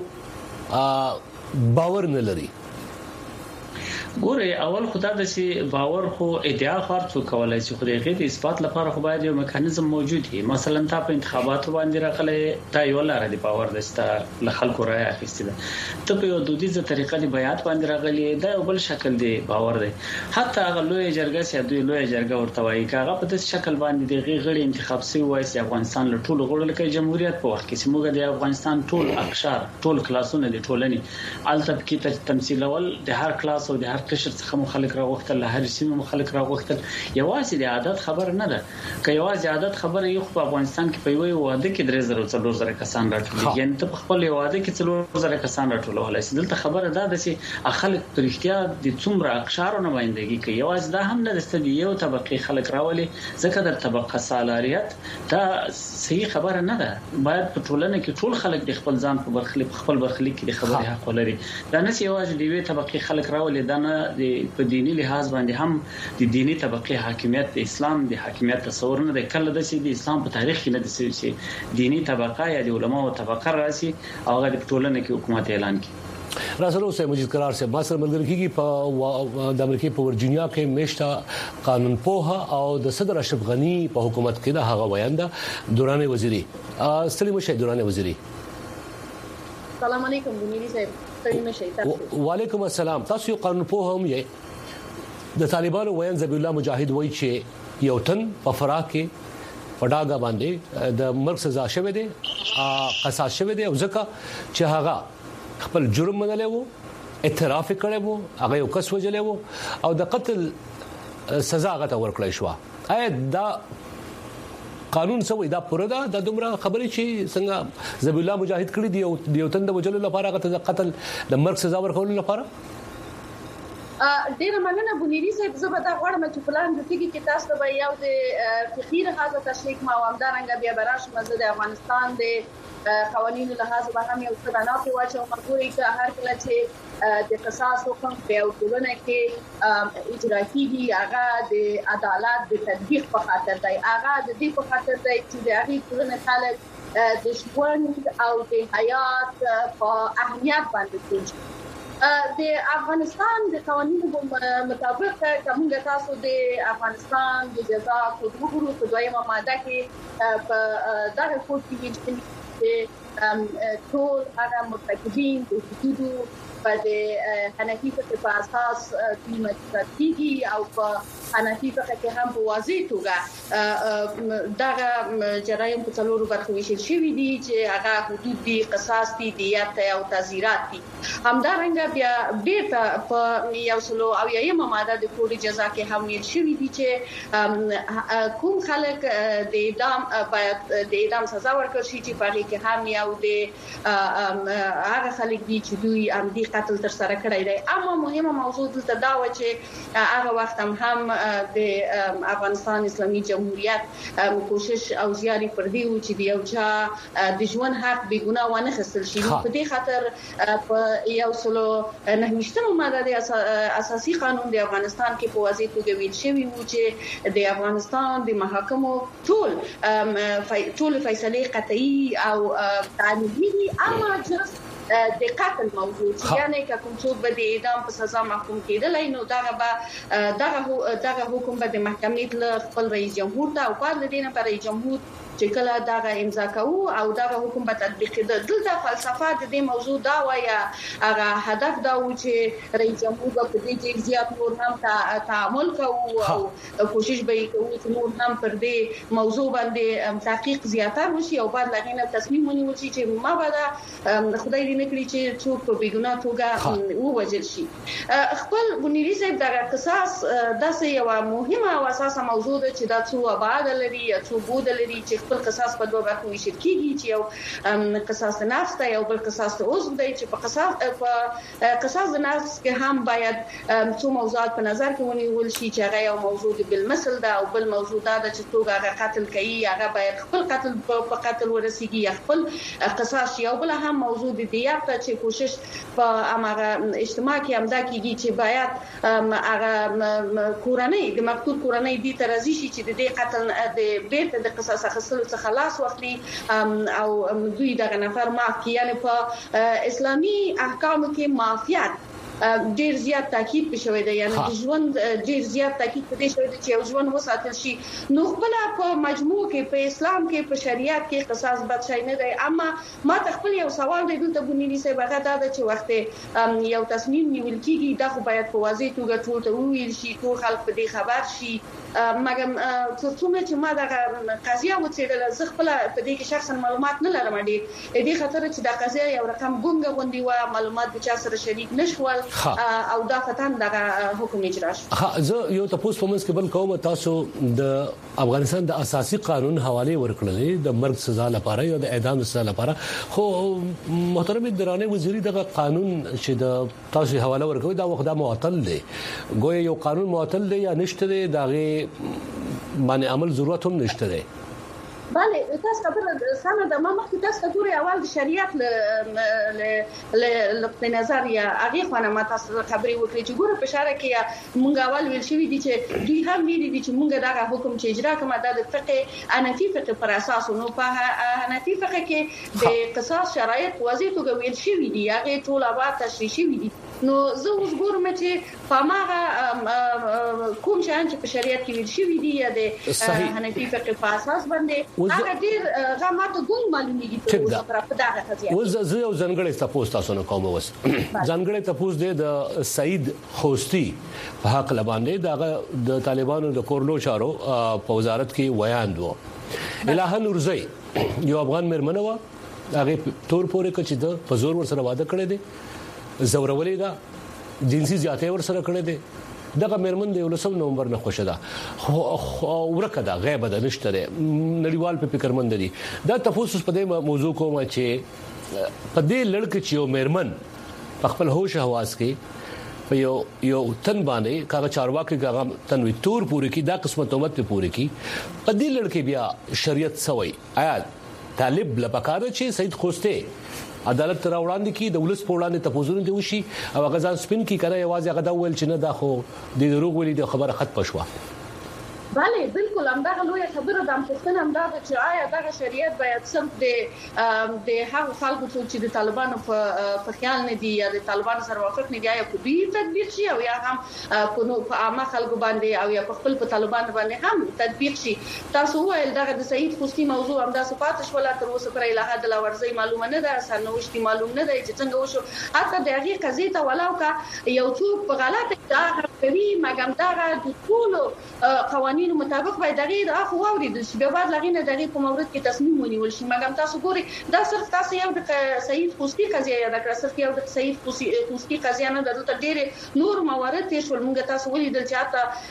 باور نه لري ګوره اول خدای د سي باور خو ادعا خرڅ کولای شي خو دغه د اثبات لپاره خو باید یو میکانیزم موجود وي مثلا تا په انتخاباتو باندې راغلي دا یو لاره دی باور دسته له خلکو راي اخیستل ته په یو دودیزه طریقه دی بیات باندې راغلي دا یو بل شکل دی باور دی حتی هغه لوی جرګه سي دوی لوی جرګه ورته وایي کاغه په داس شکل باندې دغه غړي انتخاب سي وایي چې افغانستان له ټولو غړو لکه جمهوریت په وخت کې چې موږ د افغانستان ټول اقشار ټول کلاسونه دي ټولني الته کې تمثيل ول د هر کلاس او د هر هر قشر څخه مخالک راغوښتل له هر سیمه مخالک راغوښتل یوازې د عادت خبر نه ده که یوازې عادت خبره یو په افغانستان کې په یو واده کې درې زره څلور زره کسان راټول یعنی ته په خپل واده کې څلور زره کسان راټولولای شي دلته خبره ده چې خلک پر اختیار د څومره اقشارو نمائندګي کوي یوازې دا هم نه دستدي یو طبقه خلک راولي ځکه د طبقه سالاریت دا صحیح خبره نه ده باید په ټولنه کې ټول خلک د خپل ځان په برخلیک خپل برخلیک کې د خبرې حق ولري دا نه یوازې د وی طبقه خلک راولي دا نه په دینی لحاظ باندې هم د دینی طبقه حاکمیت د اسلام د حاکمیت تصور نه دی کله د سې د اسلام په تاریخ کې نه د سې دینی طبقه یا د علماو طبقه راسي او هغه د ټولنه کې حکومت اعلان کړي راسره اوسه مجید قرار سے ماسر ملګری کیږي په د امریکای په ورجینیا کې میشته قانون پوها او د صدر اشرف غنی په حکومت کې د هغه ویاندا دوران وزیری سلیم شه دوران وزیری السلام علیکم بنيري صاحب سلیم شه تاسو وعلیکم السلام تاسو قانون پوها هم یې د طالبانو ویان ذبیح الله مجاهد وایي چې یو تن په فراق کې پډاګا باندې د مرګ سزا شوه دي قصاص شوه دي او ځکه چې هغه خپل جرم منلی وو اعتراف کړی وو هغه یو کس وجلی وو او د قتل سزا هغه ته ورکړی شو آیا دا قانون سوی دا پوره ده د دومره خبرې چې څنګه ذبیح الله مجاهد کړی دی او یو تند وجلو لپاره هغه ته قتل د مرګ سزا ورکول لپاره ډیره مننه بنيري صاحب زه به دا غواړم چې پلان د تیګي کې تاسو به یو د فقیر حاضر تشریک ما وامدارنګ بیا براش مزه د افغانستان د قوانینو لحاظ به هم یو څه نه پوهاچو مګوري چې هر کله چې د قصاص حکم په یو ټولنه کې اجرا کیږي هغه د عدالت د تطبیق په خاطر دی هغه د دې په خاطر دی چې د هغه ټولنه خلک د ژوند او د حیات په اهمیت باندې کوي د افغانستان د قوانینو مطابق کومه تاسو د افغانستان د جزا کوډ په دویمه ماده کې په دغه کوډ کې ټول هغه مرتکبین د حدودو په د حنفي فقه په اساس قیمت کیږي او په حنفي فقه کې هم په واضح توګه دغه جرایم په څلورو برخو ویشل شوی دي چې هغه حدود دي قصاص دي دیت او تعزیرات دي همدارنګه بیا بیرته په یو سلو او یمه ماده د کوډ جزا کې هم ویل شوی دي چې کوم خلک د اعدام باید د اعدام سزا ورکړي شي چې په کې هم یو د هغه خلک دي چې دوی هم دي قتل تر سره کړی دی اما مهمه موضوع دلته دا و چې هغه وخت هم هم د افغانستان اسلامي جمهوریت کوشش او زیاري پر دی و چې یو چا د ژوند حق بې ګناه ونه خسل شي په دې خاطر په یو سلو نهمشتمه ماده د اساسي قانون د افغانستان کې په واضح توګه ویل شوی و چې د افغانستان د محاکمو ټول ټول فیصله قطعي او تعلیمي اما جز د قتل موضوع چې یعنی کوم څوک به د اعدام په سزا محکوم کېدلای نو دغه به دغه دغه حکم به د محکمې له خپل رئیس جمهور ته او بعد لدینه پر رئیس جمهور چې کله دغه امضا کوو او دغه حکم به تطبیق کېده دلته فلسفه د دې موضوع دا وایي هغه هدف دا و چې رئیس جمهور په دې کې زیات نور هم تعامل کوي او کوشش به کوي چې نور هم پر دې موضوع باندې تحقیق زیاتر وشي او بعد لغینه تصمیم ونیول شي چې ما بعد خدای دې نکړي چې څوک په بیګناه توګه ووجل شي خپل بنيري صاحب دغه قصاص داسې یو مهمه او اساسه موضوع ده چې دا څو ابعاد لري یا څو بود لري چې خپل قصاص په دوه برخو ویشل کیږي چې یو قصاص نفس ته یو بل قصاص عضو دی چې په قصاص په قصاص د نفس کې هم باید څو موضوعات په نظر کې ونیول شي چې هغه یو موضوع دی بالمثل دا او بل موضوع دا چې څوک هغه قتل کوي هغه باید خپل قتل په قتل ورسیږي یا خپل قصاص یو بل هم موضوع دی دیت چې کوشش په امره اجتماع کې همدا کیږي چې باید هغه کورنۍ د مقتول کورنۍ دي ترازی شي چې د دې قتل د بیرته د قصاص اخیستلو څخه خلاص واخلي او دوی دغه نفر معاف کړي یعنی په اسلامي احکامو کې معافیت ډیر زیات تاکید پښوی دی یعنی د ژوند ډیر زیات تاکید پدې شوی دی چې یو ژوند وساتل شي نو خپل په مجموع کې په اسلام کې په شریعت کې قصاص بد شي نه دی اما ما تخپل یو سوال دی دلته بنيري صاحب هغه دا چې وخت یو تصمیم نیول کیږي دا خو باید په واضح توګه ټول ته ویل شي ټول خلک په دې خبر شي مګم تر څومره چې ما دا قضیه وڅېړل زه خپل په دې کې شخصا معلومات نه لرم ډېر دې خاطر چې دا قضیه یو رقم ګونګه غونډي و معلومات د چا سره شریک نشول او دا فتن دا حکم اجرا شو. ها زه یو تاسو په منځ کې بل کوم تاسو د افغانستان د اساسي قانون حواله ورکړلې د مرګ سزا لپاره یا د اعدام سزا لپاره خو محترم درانه وزیری دغه قانون چې د تاسو حواله ورکوي دا وخت د معطل دی ګویا یو قانون معطل دی یا نشته دی دغه باندې عمل ضرورت هم نشته دی. بله تاسو خبره سمه ده ما مخکې تاسو ته ګوري اول د شریعت ل ل نظر یا هغه خونه ما تاسو خبري وکړي چې ګوره په شارع کې مونږ اول ویل شوی دي چې دوی هم ویلي دي چې مونږ دغه حکم چې اجرا کوم د فقه حنفي فقه پر اساس نو په حنفي فقه کې د قصاص شرایط واضح توګه ویل شوی دي هغه ټول آباد تشریح شوی دي نو زه اوس ګورم چې په ماغه کوم شان چې په شریعت کې ویل شوی دي یا د حنفي فقه په اساس باندې هغه ډیر غماته ګون معلومیږي په پر په دغه قضیه وز زه یو ځنګړې تاسو تاسو نه کوم وس ځنګړې تاسو د سعید خوستی په حق لباندې د د طالبانو د کورلو چارو په وزارت کې ویان دو الهه نورزی یو افغان مرمنه و هغه تور پورې کچې د پزور ور سره واده کړی دی زورولې دا جنسي زیاتې ور سره کړی دی دغه مرمن د ولسم نومبر نه خوشه ده ورکه ده غیب ده نشته نړیوال په فکرمند دي دا تفوس په دې موضوع کوم چې په دې لړک چې یو مرمن په خپل هوش حواس کې په یو یو تن باندې کاغه چارواکي کاغه تنوي تور پوری کی دا قسمت امت په پوری کی په دې لړک بیا شریعت سوي آیا طالب لپاره چې سید خوسته عدالت تر وړاندې کی د ولس په وړاندې تفوزونه دی وشي او غزان سپین کی کنه یوازې هغه دا ویل چې نه دا خو د دروغ ویلي د خبره خط پښوا. بله بالکل همدغه لوی خبره د پښتون همدغه چې آیا دغه شریعت باید صرف د د هغه خلکو چې د طالبانو په خیال نه دي یا د طالبانو سره موافق نه دي یا په دې تطبیق شي او یا هم په عامه خلکو باندې او یا په خپل په طالبانو باندې هم تطبیق شي. تاسو ویل دغه د سعید خوستی موضوع همدا صفات شول تر اوسه پر الهه د لاورزي معلومه نه ده سرنوشتي معلوم نه ده چې څنګه وشو حتی د هغه قضیه ته ولاو کا یو څوک په غلطه ادعا کوي مګم دغه د ټول قوانینو مطابق باید دغه اخو واوریدل شي به بعد لغینه دغه په مورد کې تصمیم ونیول شي مګم تاسو ګوري دا صرف تاسو یو د سعید خوستی قضیه یا د صرف یو د سعید خوستی قضیه نه د ډېر نور موارد تیر شول موږ تاسو ولیدل چې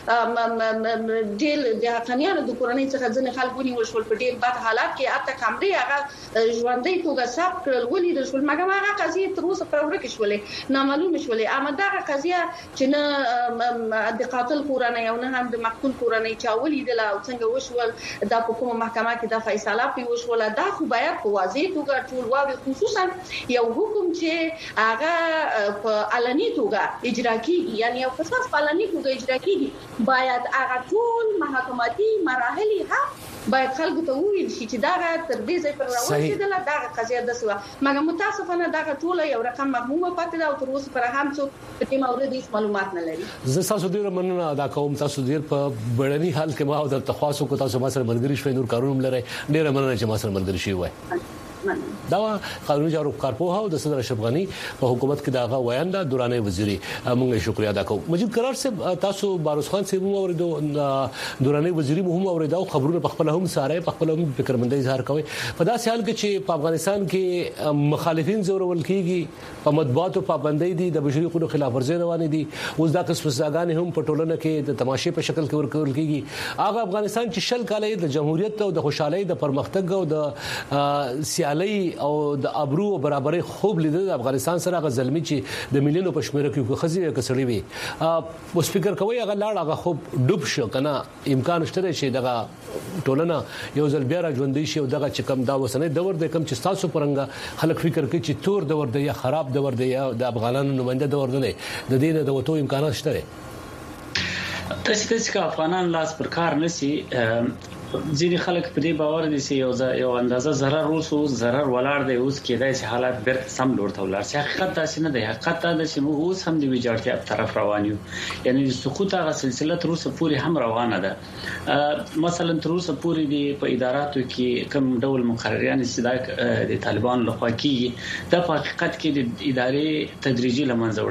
حتی ډېر د حقانیانو د کورنۍ څخه ځنې خلک ونیول شول په ډېر بد حالات کې حتی کمرې هغه ژوندۍ توګه ثبت کړل ولیدل شول مګم هغه قضیه تر اوسه پر ورکه شولې نامعلومه شولې اما دا قضیه چې نه د قاتل کورنۍ او نه هم د مقتول کورنۍ چا ولیدل او څنګه وشول دا په کومه محکمه کې د فیصله پی وشول دا خو باید په واضح توګه ټول واوي خصوصا یو حکم چې هغه په علني توګه اجرا کیږي یعنی یو قصاص په علني توګه اجرا کیږي باید هغه ټول محکماتي مراحل هم باید خلکو ته وویل شي چې دا تر دې ځای پر راوړل دا قضیه د سوا مګر متاسفانه دا ټول یو رقم مفهومه پاتې دا او تر اوسه پر هم څو په دې مورد هیڅ معلومات نه لري. زه تاسو ډیر مننه ادا کوم تاسو ډیر په بړنی حال کې ما او د تخواصو کو تاسو ما سره ملګری شوي نور کارونه لري ډیر مننه چې ما سره ملګری شوي وای. دا قانوني چارو کارپوه او د صدر اشرف غنی په حکومت کې داغه ویان دا دورانه وزیری موږ شکریا ادا کوو. مجید قرار صاحب تاسو باروس خان صاحب مو اوریدو دورانه وزیری مهم اوریدو خبرونه په خپل هم ساره په خپل هم فکرمندۍ اظهار کوي په داسې حال کې چې په افغانستان کې مخالفین زورول کیږي په مطبوعاتو پابندۍ دي د بشري حقوقو خلاف ورزي روان دي اوس دا قسم سزاګانې هم په ټولنه کې د تماشې په شکل کې ورکول کیږي. هغه افغانستان چې شل کاله د جمهوریت او د خوشحالۍ د پرمختګ او د علی او د ابرو برابرۍ خوب لیدل افغانستان سره غ ظلمي چې د مليونو پښمنه کې خزي کسړي وي او سپیکر کوي هغه لاړ هغه خوب ډوب شو کنه امکان شته چې دغه ټولنه یو ځل بیا راځوندې شي او دغه چې کم دا وسنه دور د کم چې تاسو پرنګ خلک فکر کوي چې تور دور دی یا خراب دور دی یا د افغانانو نماینده دور دی د دې نه د وټو امکانات شته. تاسو چې افغانان لاس پر کار نسی ځینې خلک په دې باور دي چې یو یو اندازه ضرر اوس ضرر ولاړ دی اوس کېدای شي حالات بیرته سم لور ته ولاړ شي. حقیقت دا نه دی حقیقت دا چې موږ اوس هم د ویجاړتیا په طرف روان یو یعنی د سقوط هغه سلسله تر اوسه پورې هم روانه ده. مثلا تر اوسه پورې د په اداراتو کې کوم ډول مقرریان چې د طالبان لخوا کیږي د په حقیقت کې د ادارې تدریجي لمنځه وړل دي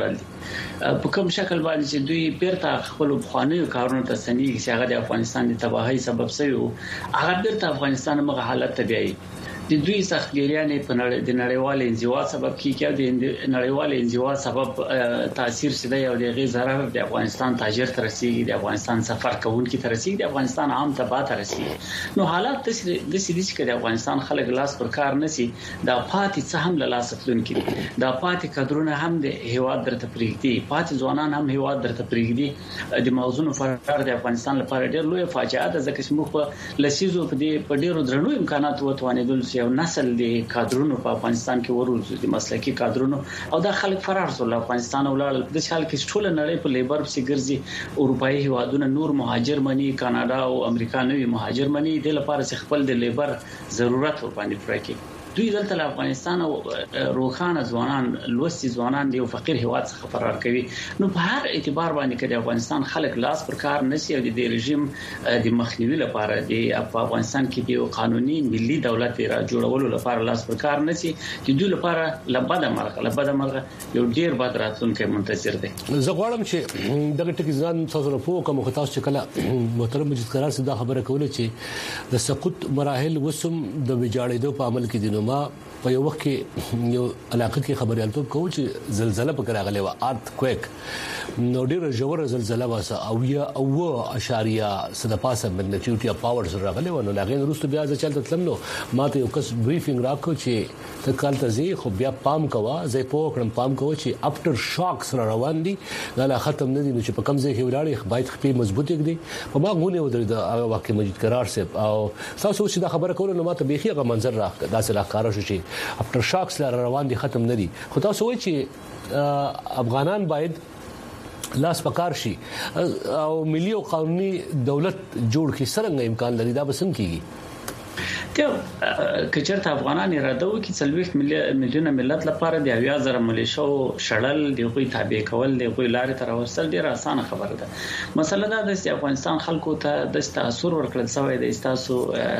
په کوم شکل باندې چې دوی بیرته خپل بخواني کارونو ته سنېږي چې هغه د افغانستان د تباہي سبب شوی هغه بیرته افغانستان مغه حالت ته بیایي د دوی سختګیریانې په نړۍ د نړیوال انزوا سبب کیږي د نړیوال انزوا سبب تاثیر شته او د غي ضرر د افغانستان تاجر تر رسیدي د افغانستان سفر کوونکي تر رسیدي د افغانستان عام تبعه تر رسیدي نو حالات د سې دي چې د افغانستان خلک لاس پر کار نسی د پاتې څه هم لاس تلونکي د پاتې کډرونه هم د هیواد درته پریږدي پاتې ځوانان هم هیواد درته پریږدي د موضوع فرار د افغانستان لپاره ډېر لوی فاجعه ده ځکه چې موږ په لسیزو په دې په ډېرو درنو امکانات وتوانیدل یو نسل د کادرونو په افغانستان کې وروزو د مسلکي کادرونو او د خلک فرار سول افغانستان ولر د حال کې ټول نړۍ په لیبر په ګرځي اروپאי هوادونه نور مهاجر مني کاناډا او امریکا نوي مهاجر مني د لپاره خپل د لیبر ضرورت باندې پوره کوي دوی دلته د افغانستان او روخانه ځوانان لوستي ځوانان دی او فقیر هواد څخه فرار کوي نو په هر اعتبار باندې کې د افغانستان خلک لاس پر کار نشي او د رژیم د مخنیوي لپاره د افغانستان کې د قانوني ملي دولت را جوړولو لپاره لاس پر کار نشي د دوی لپاره لبده مرغه لبده مرغه یو ډیر بد راتلونکي منتظر دي زه غواړم چې دغه ټکی ځان تاسو راپو کوم خطاس چې کله محترم مجید قرار سره خبره کوله چې د سقوط مراحل وسم د ویجاړېدو په عمل کې دي ما په یو وخت کې یو علاقه کې خبريالتوب کوم چې زلزلہ په راغلی و ارت کویک نو ډیره جوړه زلزلہ واسه او یا او اشاریه صد پاسه مګنیټیوډ یا پاور سره راغلی و نو لاغې وروسته بیا ځ چلته تلم نو ماته یو کس بریفینګ راکو چې تکال ته زی خو بیا پام کوا زه په کړم پام کوم چې افټر شاک سره روان دي دا ختم نه دي چې په کم ځای کې ولاړې باید خپې مضبوط کړي په ما غونه ودرې د واقع مجید قرار سه او تاسو چې دا خبره کوله نو ماته بيخي غو منظر راخ دا سره کار شو چې افټر شاکس لاره روان دي ختم نه دي خو تاسو وایي چې افغانان باید لاس پکار شي او ملي او قانوني دولت جوړ کی سرنګ امکان لري دا بسم کیږي ته کچرته افغانان اراده وکړي څلويخ میلیونه ملت لپاره د اویا زره ملیشو شړل دی خو تابع کول دی خو لارې تر وصل ډیره اسانه خبره ده مسله دا ده چې افغانستان خلکو ته د تاثیر ورکړل شوی دی تاسو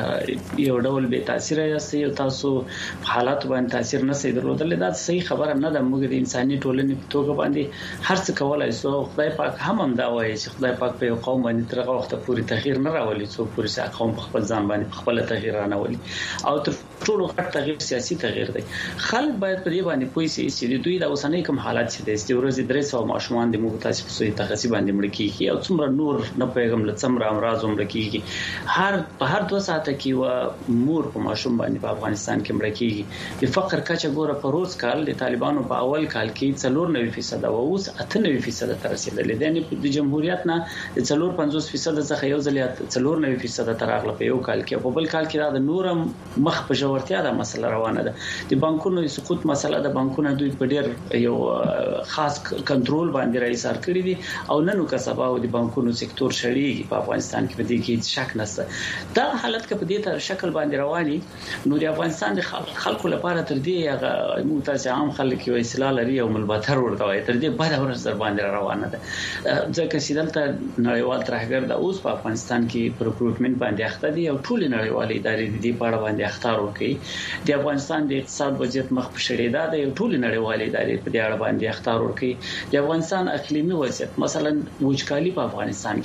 یو ډول به تاثیر یاستي او تاسو حالات باندې تاثیر نه سي درلودل دا صحیح خبره نه ده موږ د انساني ټولنې په توګه باندې هر څه کولای شو خدای پاک هم هم دا وایي چې خدای پاک په یو قوم باندې تر هغه وخت پورې تغییر نه راولي څو پورې چې قوم په خپل ځان باندې خپل تغییر نه او تر ټولو غټ تغییر سیاسي تغییر دی خلک باید په دې باندې پوه شي چې دوی د اوسنۍ کوم حالات چې د استورزي درې سو ماشومان د موږ په سوي تخصصي باندې مړ کیږي او څومره نور نه پیغام لڅمره امراض مړ کیږي هر په هر دوه ساعته کې و مور په ماشوم باندې په افغانستان کې مړ کیږي د فقر کچه ګوره په روز کال د طالبانو په اول کال کې څلور نوي فیصد او اوس اته نوي فیصد تر رسیدلې ده د جمهوریت نه د څلور پنځوس فیصد څخه یو ځل څلور نوي فیصد تر اغله په یو کال کې په بل کال کې دا د نورم مخ په جوړتیا دا مسله روانه ده د بانکونو سقوط مسله د بانکونو دوی په ډیر یو خاص کنټرول باندې راځار کړی دي او نن که سبا د بانکونو سکتور شړیږي په افغانستان کې په دې کې شک نشته دا حالت کې په دې تر شکل باندې رواني نو د افغانستان د خلکو لپاره تر دې هغه متاسع عام خلک یو اصلاح لري او ملباتر ورته وي تر دې بعد ورس در باندې روانه ده ځکه چې دلته نړیوال ترهګر د اوس په افغانستان کې پر ریکروټمنټ باندې اخته دي او ټول نړیوال ادارې د دې په اړه باندې اختار وکړي د افغانستان د اقتصاد وضعیت مخ په شړېدا د یو ټول نړیوالې ادارې په دې اړه باندې اختار وکړي د افغانستان اقلیمي وضعیت مثلا وچکالي په افغانستان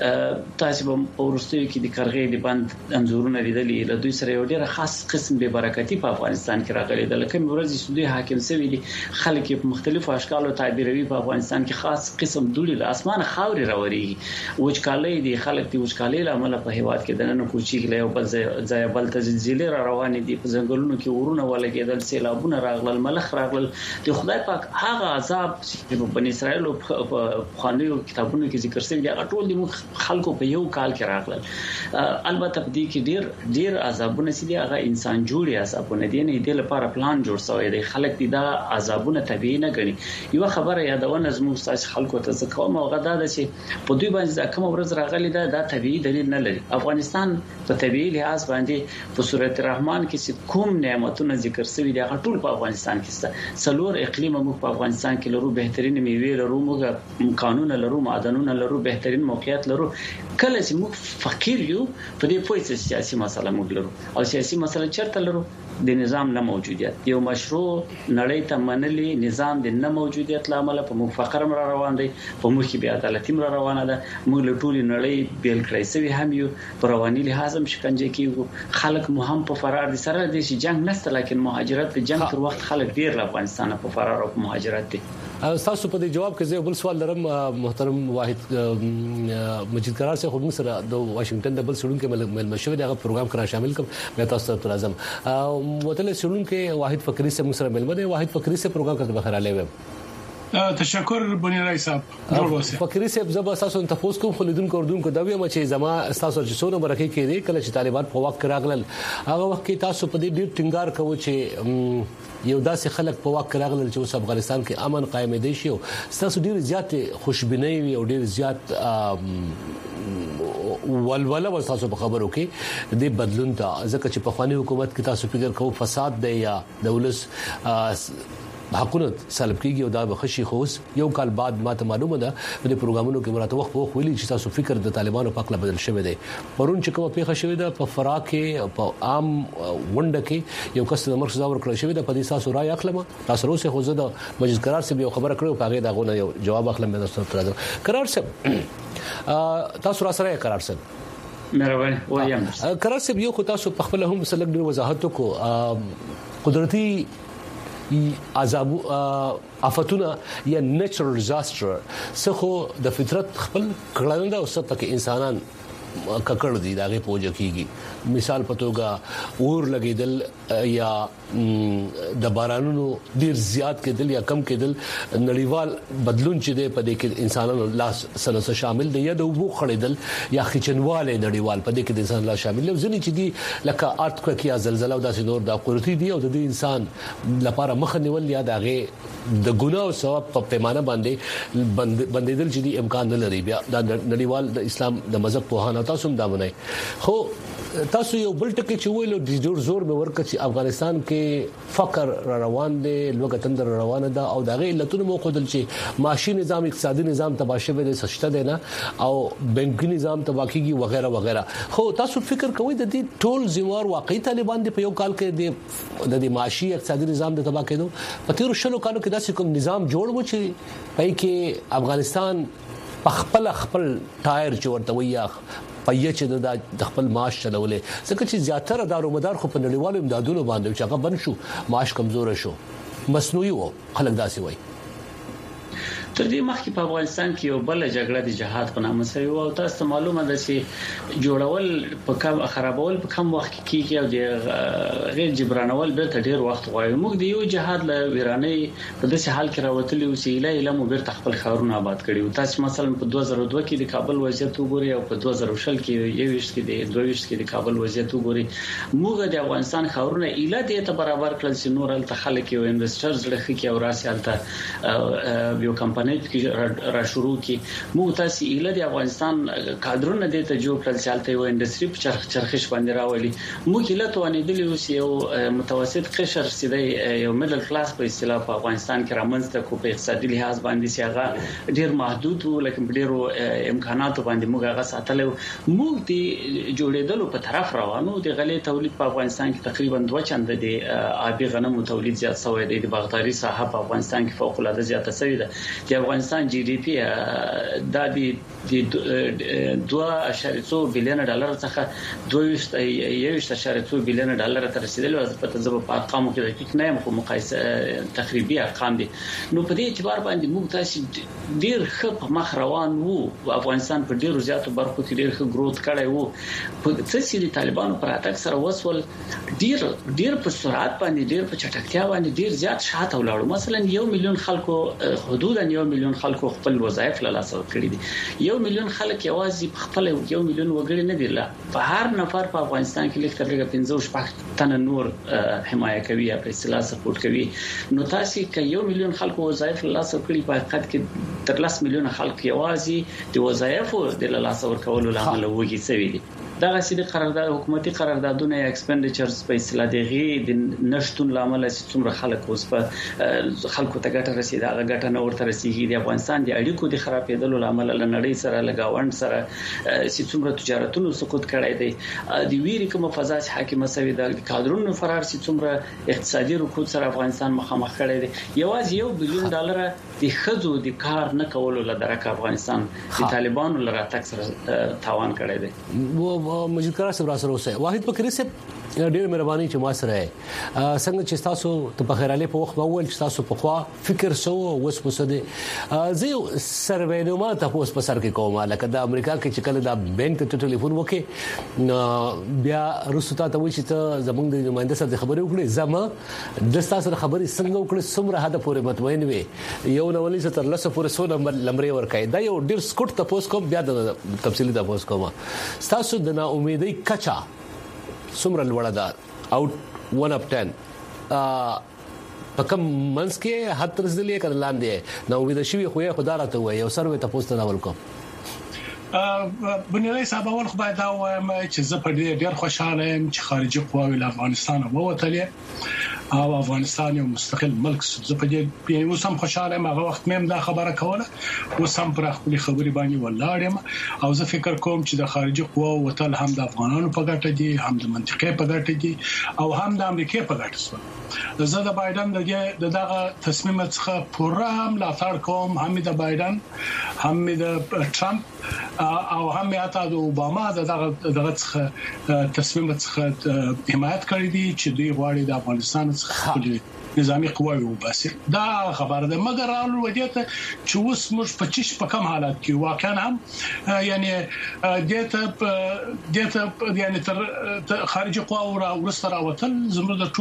کې تاسو په ورستیو کې د کرغې د بند انزورونه لیدلې له دوی سره یو ډېر خاص قسم به برکتی په افغانستان کې راغلي د لکه ورځې سودي حاکم سوي دي خلک په مختلفو اشکالو تعبیروي په افغانستان کې خاص قسم دوړي له اسمانه خاوري راوري وچکالي دي خلک د وچکالي لامل په هیواد کې د نن کوچی له یو بل ځای بل ته زلزلې را روانې دي په ځنګلونو کې ورونه ولګېدل سیلابونه راغلل ملخ راغلل د خدای پاک هغه عذاب چې په بنی اسرائیل په خوانیو کتابونو کې ذکر شوی دی هغه ټول د خلکو په یو کال کې راغلل البته په دې کې ډیر ډیر عذابونه سي دي هغه انسان جوړي عذابونه دي نه د لپاره پلان جوړ شوی دی خلک دي دا عذابونه طبيعي نه غني یو خبره یادونه زموږ تاسو خلکو ته ځکه کوم هغه دا چې په دوی باندې کوم ورځ راغلي دا د طبيعي دلیل نه لري افغانستان په طبيعي لحاظ باندې په صورت الرحمن کې کوم نعمتونه ذکر شوی دي هغه ټول په افغانستان کې شته څلور اقلیم موږ په افغانستان کې لرو بهترین میوې لرو موږ قانون لرو معدنونه لرو بهترین موقعیت لرو کله چې موږ فقیر یو په دې پوهه سیاسي مسله موږ لرو او سیاسي مسله چیرته لرو د نظام نه موجودیت یو مشروع نړۍ ته منلي نظام د نه موجودیت لامل په موږ فقر مر روان دي په موږ کې بیا عدالت مر روانه ده موږ له ټولي نړۍ بیل کړی سوي هم یو پر رواني لحاظ هم شکنجه کیږي خلک مو هم په فرار دي سره د جنگ نشته لکه مهاجرت د جنگ تر وخت خلک ډیر له افغانستان په فرار او مهاجرت دي تاسو په دې جواب کې زه بل سوال لرم محترم واحد مجید قرار سے خو موږ سره د واشنگټن د بل سړون کې مل مشورې دغه پروګرام کرا شامل کوم مې تاسو ته لازم وتل سړون کې واحد فقری سے موږ سره مل مده واحد فقری سے پروګرام کرته بخیر علیه تشکر بنی رئیس صاحب جوړ وسه فقری صاحب زبر تاسو ته تاسو کوم خلودون کوردون کو داوی مچ زما تاسو چې څونه برخه کې دي کله چې طالبان په وخت راغلل هغه وخت کې تاسو په دې ډیر ټینګار کوو چې یو داسې خلک په وخت راغلل چې اوس افغانستان کې امن قائم دي شي تاسو ډیر زیات خوشبینی او ډیر زیات ولوله وساسو په خبرو کې د بدلون ته ځکه چې په خواني حکومت کې تاسو فکر کوو فساد دی یا دولس حکومت سلب کیږي او دا بخشي خوس یو کال بعد ماته معلومه ده په پروګرامونو کې مراتب وخت وخت ویلي چې تاسو فکر د طالبانو په اړه بدل شوی دی پرون چې کومه پیښه شوې ده په فرا کې په عام ونډه کې یو کس د مرکز اور کړی شوی ده په دې تاسو رائے اخلم تاسو روسه خو زه د مجلس قرار سره یو خبره کړو په هغه دغه یو جواب اخلم د تاسو تر قرار سره تاسو را سره قرار سره مهرباني وایم قرار سره یو خو تاسو په خپل هم سلګ ډیر وضاحت کو قدرتي عذاب افتونه یا نیچرل ډیزاستر څخه د فطرت خپل کړهنده او څه پکې انسانان ککړ دي داغه پوجا کیږي مثال پتوګه اور لګیدل یا د بارانونو ډیر زیات کېدل یا کم کېدل نړیوال بدلون چې دی په دې کې انسانانو لاس سره شامل دي یا د وبو خړېدل یا خچنواله نړیوال په دې کې د انسان لاس شامل دي ځنې چې دي لکه ارتکویک یا زلزلہ او داسې نور د قدرتي دي او د انسان لپاره مخ نیول یا دغه د ګناه او ثواب په پیمانه باندې بندیدل چې دي امکان نه لري بیا د نړیوال د اسلام د مذهب په هانه تاسو هم دا ونی خو تاسو یو بل ټکی چې ویلو د جوړ زور به ورکه چې افغانستان کې فقر را روان دي لوګه تندر روانه ده او دغه علتونه مو خدل چې معاشي نظام اقتصادي نظام تباشه به سشته ده نه او بانکي نظام تباکیږي وغیرہ وغیرہ خو تاسو فکر کوئ د دې ټول زموار واقعي طالبان دی په یو کال کې د معاشي اقتصادي نظام د تبا کېدو په تیر شلو کالو کې داسې کوم نظام جوړ و چې پای کې افغانستان خپل خپل ټایر چورته ویا پایې چې د خپل معاش چلولې ځکه چې زیاتره دارومدار خو په نړیوالو امدادونو باندې چې هغه بن شو معاش کمزور شو مصنوعي وو خلک داسې وای تر دې مخکې په افغانستان کې یو بل جګړه د جهاد په نامه سره و او تاسو معلومه ده چې جوړول په کم خرابول په کم وخت کې کیږي او د غیر جبرانول بیرته ډیر وخت غواړي موږ د یو جهاد له ویرانه په داسې حال کې راوتلی او سیله علم بیرته خپل خاورونه آباد کړي او تاسو مثلا په دوه زره دوه کې د کابل وضعیت وګورئ او په دوه زره شل کې یو ویشت کې د دوه ویشت کې د کابل وضعیت وګورئ موږ د افغانستان خاورونه اله دې ته برابر کړل چې نور الته خلک یو انویسټرز لخوا کې او راسي الته یو کمپنی کې را شروع کی مو تاسو اله د افغانستان کادرونه د ته جوړ کړل چې الته یو انډستری په چرخ چرخش باندې راولي مو کله توانې د لیوس یو متوسط قشر سیده یو میډل کلاس په اصطلاح په افغانستان کې رامنځته کو په اقتصادي لحاظ باندې سیغه ډیر محدود وو لکه ډیرو امکانات باندې موږ هغه ساتلو موږ د جوړېدلو په طرف روانو د غلې تولید په افغانستان کې تقریبا دوه چنده د آبي غنمو تولید زیات شوی دی د باغداري ساحه په افغانستان کې فوق العاده زیاته شوې ده د افغانستان جی ډی پی د د دوه اشاریه څو بلین ډالر څخه دوه یو اشاریه بلین ډالر ته رسیدلی او په تزب په ارقامو کې دقیق نه یم خو مقایسه تقریبي ارقام دي نو په دې اعتبار باندې موږ تاسو ډیر ښه په مخ روان وو افغانستان په ډیرو زیاتو برخو کې ډیر ښه گروث کړی وو په څه چې طالبانو پر اتاک سره وسول ډیر ډیر په سرعت باندې ډیر په چټکتیا باندې ډیر زیات شاته ولاړو مثلا یو میلیون خلکو حدودا یو میلیون خلکو خپل وظایف له لاسه ورکړي دي یو میلیون خلک یوازې خپل یو میلیون وګړي نه دي لا په هر نفر په افغانستان کې لیک تر لږه پنځه شپږ تن نور حمایه کوي یا په اصطلاح سپورټ کوي نو تاسو کې یو میلیون خلکو وظایف له لاسه ورکړي په حقیقت کې تر لس میلیون خلک یوازې د وظایفو د له لاسه ورکولو لامل وږي سوي دي دغه سړي قرارداد حکومتي قراردادونه یا ایکسپنډیچرز په اصطلاح دغه د نشټون لامل چې څومره خلک اوس په خلکو ته ګټه رسیدي هغه ګټه نه ورته رسیدي د افغانستان د اړیکو د خرابېدلو لامل له نړۍ سره لګاوند سره چې څومره تجارتونو سقوط کړی دی د ویری کوم فضا چې حاکمه سوي د کادرونو فرار چې څومره اقتصادي رکود سره افغانستان مخامخ کړی دی یوازې یو بلیون ډالر د خزو د کار نه کولو لپاره افغانستان د طالبانو لپاره تک سره تاوان کړی دی مجید کرا صاحب را سره اوسه واحد فکری صاحب ډېر مهرباني چې ما سره څنګه چې تاسو ته په خیراله په وخت باول چې تاسو په خوا فکر سو اوس مصده زه سروې نو ما ته اوس په سر کې کومه لکه د امریکا کې چې کله د بانک ته ټلیفون وکي بیا روستا ته وایي چې ته زمونږ د نمائنده سره خبرې وکړي زما د تاسو سره خبرې څنګه وکړي څومره هدا پورې مطمئن وي یو نو ولې تر لسه پورې سو نمبر لمرې ورکای دا یو ډیر سکوت تاسو کوم بیا د تفصیلی تاسو کوم تاسو د نا امیدي کچا څومره لوړه ده اوټ ون اپ ټن په کوم منځ کې حد تر ځلې کړه لاندې نو امید شي خو یې خدای راته وای او سروي تاسو ته ناول کوم بنیادی صاحب اول خو باید دا وایم چې زه په دې ډیر خوشاله یم چې خارجي قواوی له افغانستان ووتلې او افغانستان یو مستقل ملک زه په دې یو سم خوشاله یم هغه وخت مې دا خبره کوله و سم پر خپل خبري باندې ولاړم او زه فکر کوم چې د خارجي قواو وتل هم د افغانانو په ګټه دي هم د منطقې په ګټه دي او هم د امریکا په ګټه سو زه د بایدن د دغه تصمیم څخه پوره هم ملاتړ کوم هم د بایدن هم د ټرمپ او هم حتی د اوباما دغه دغه څخه تصمیم څخه حمایت کړی دي چې دوی غواړي د افغانستان څخه نظامی قواوی وباسي دا خبره ده مګر اړول ودیته چې اوس موږ په چش په کم حالت کې واقعا هم یعنی دته دته یعنی تر خارجي قواو را ورسره راوتل زموږ د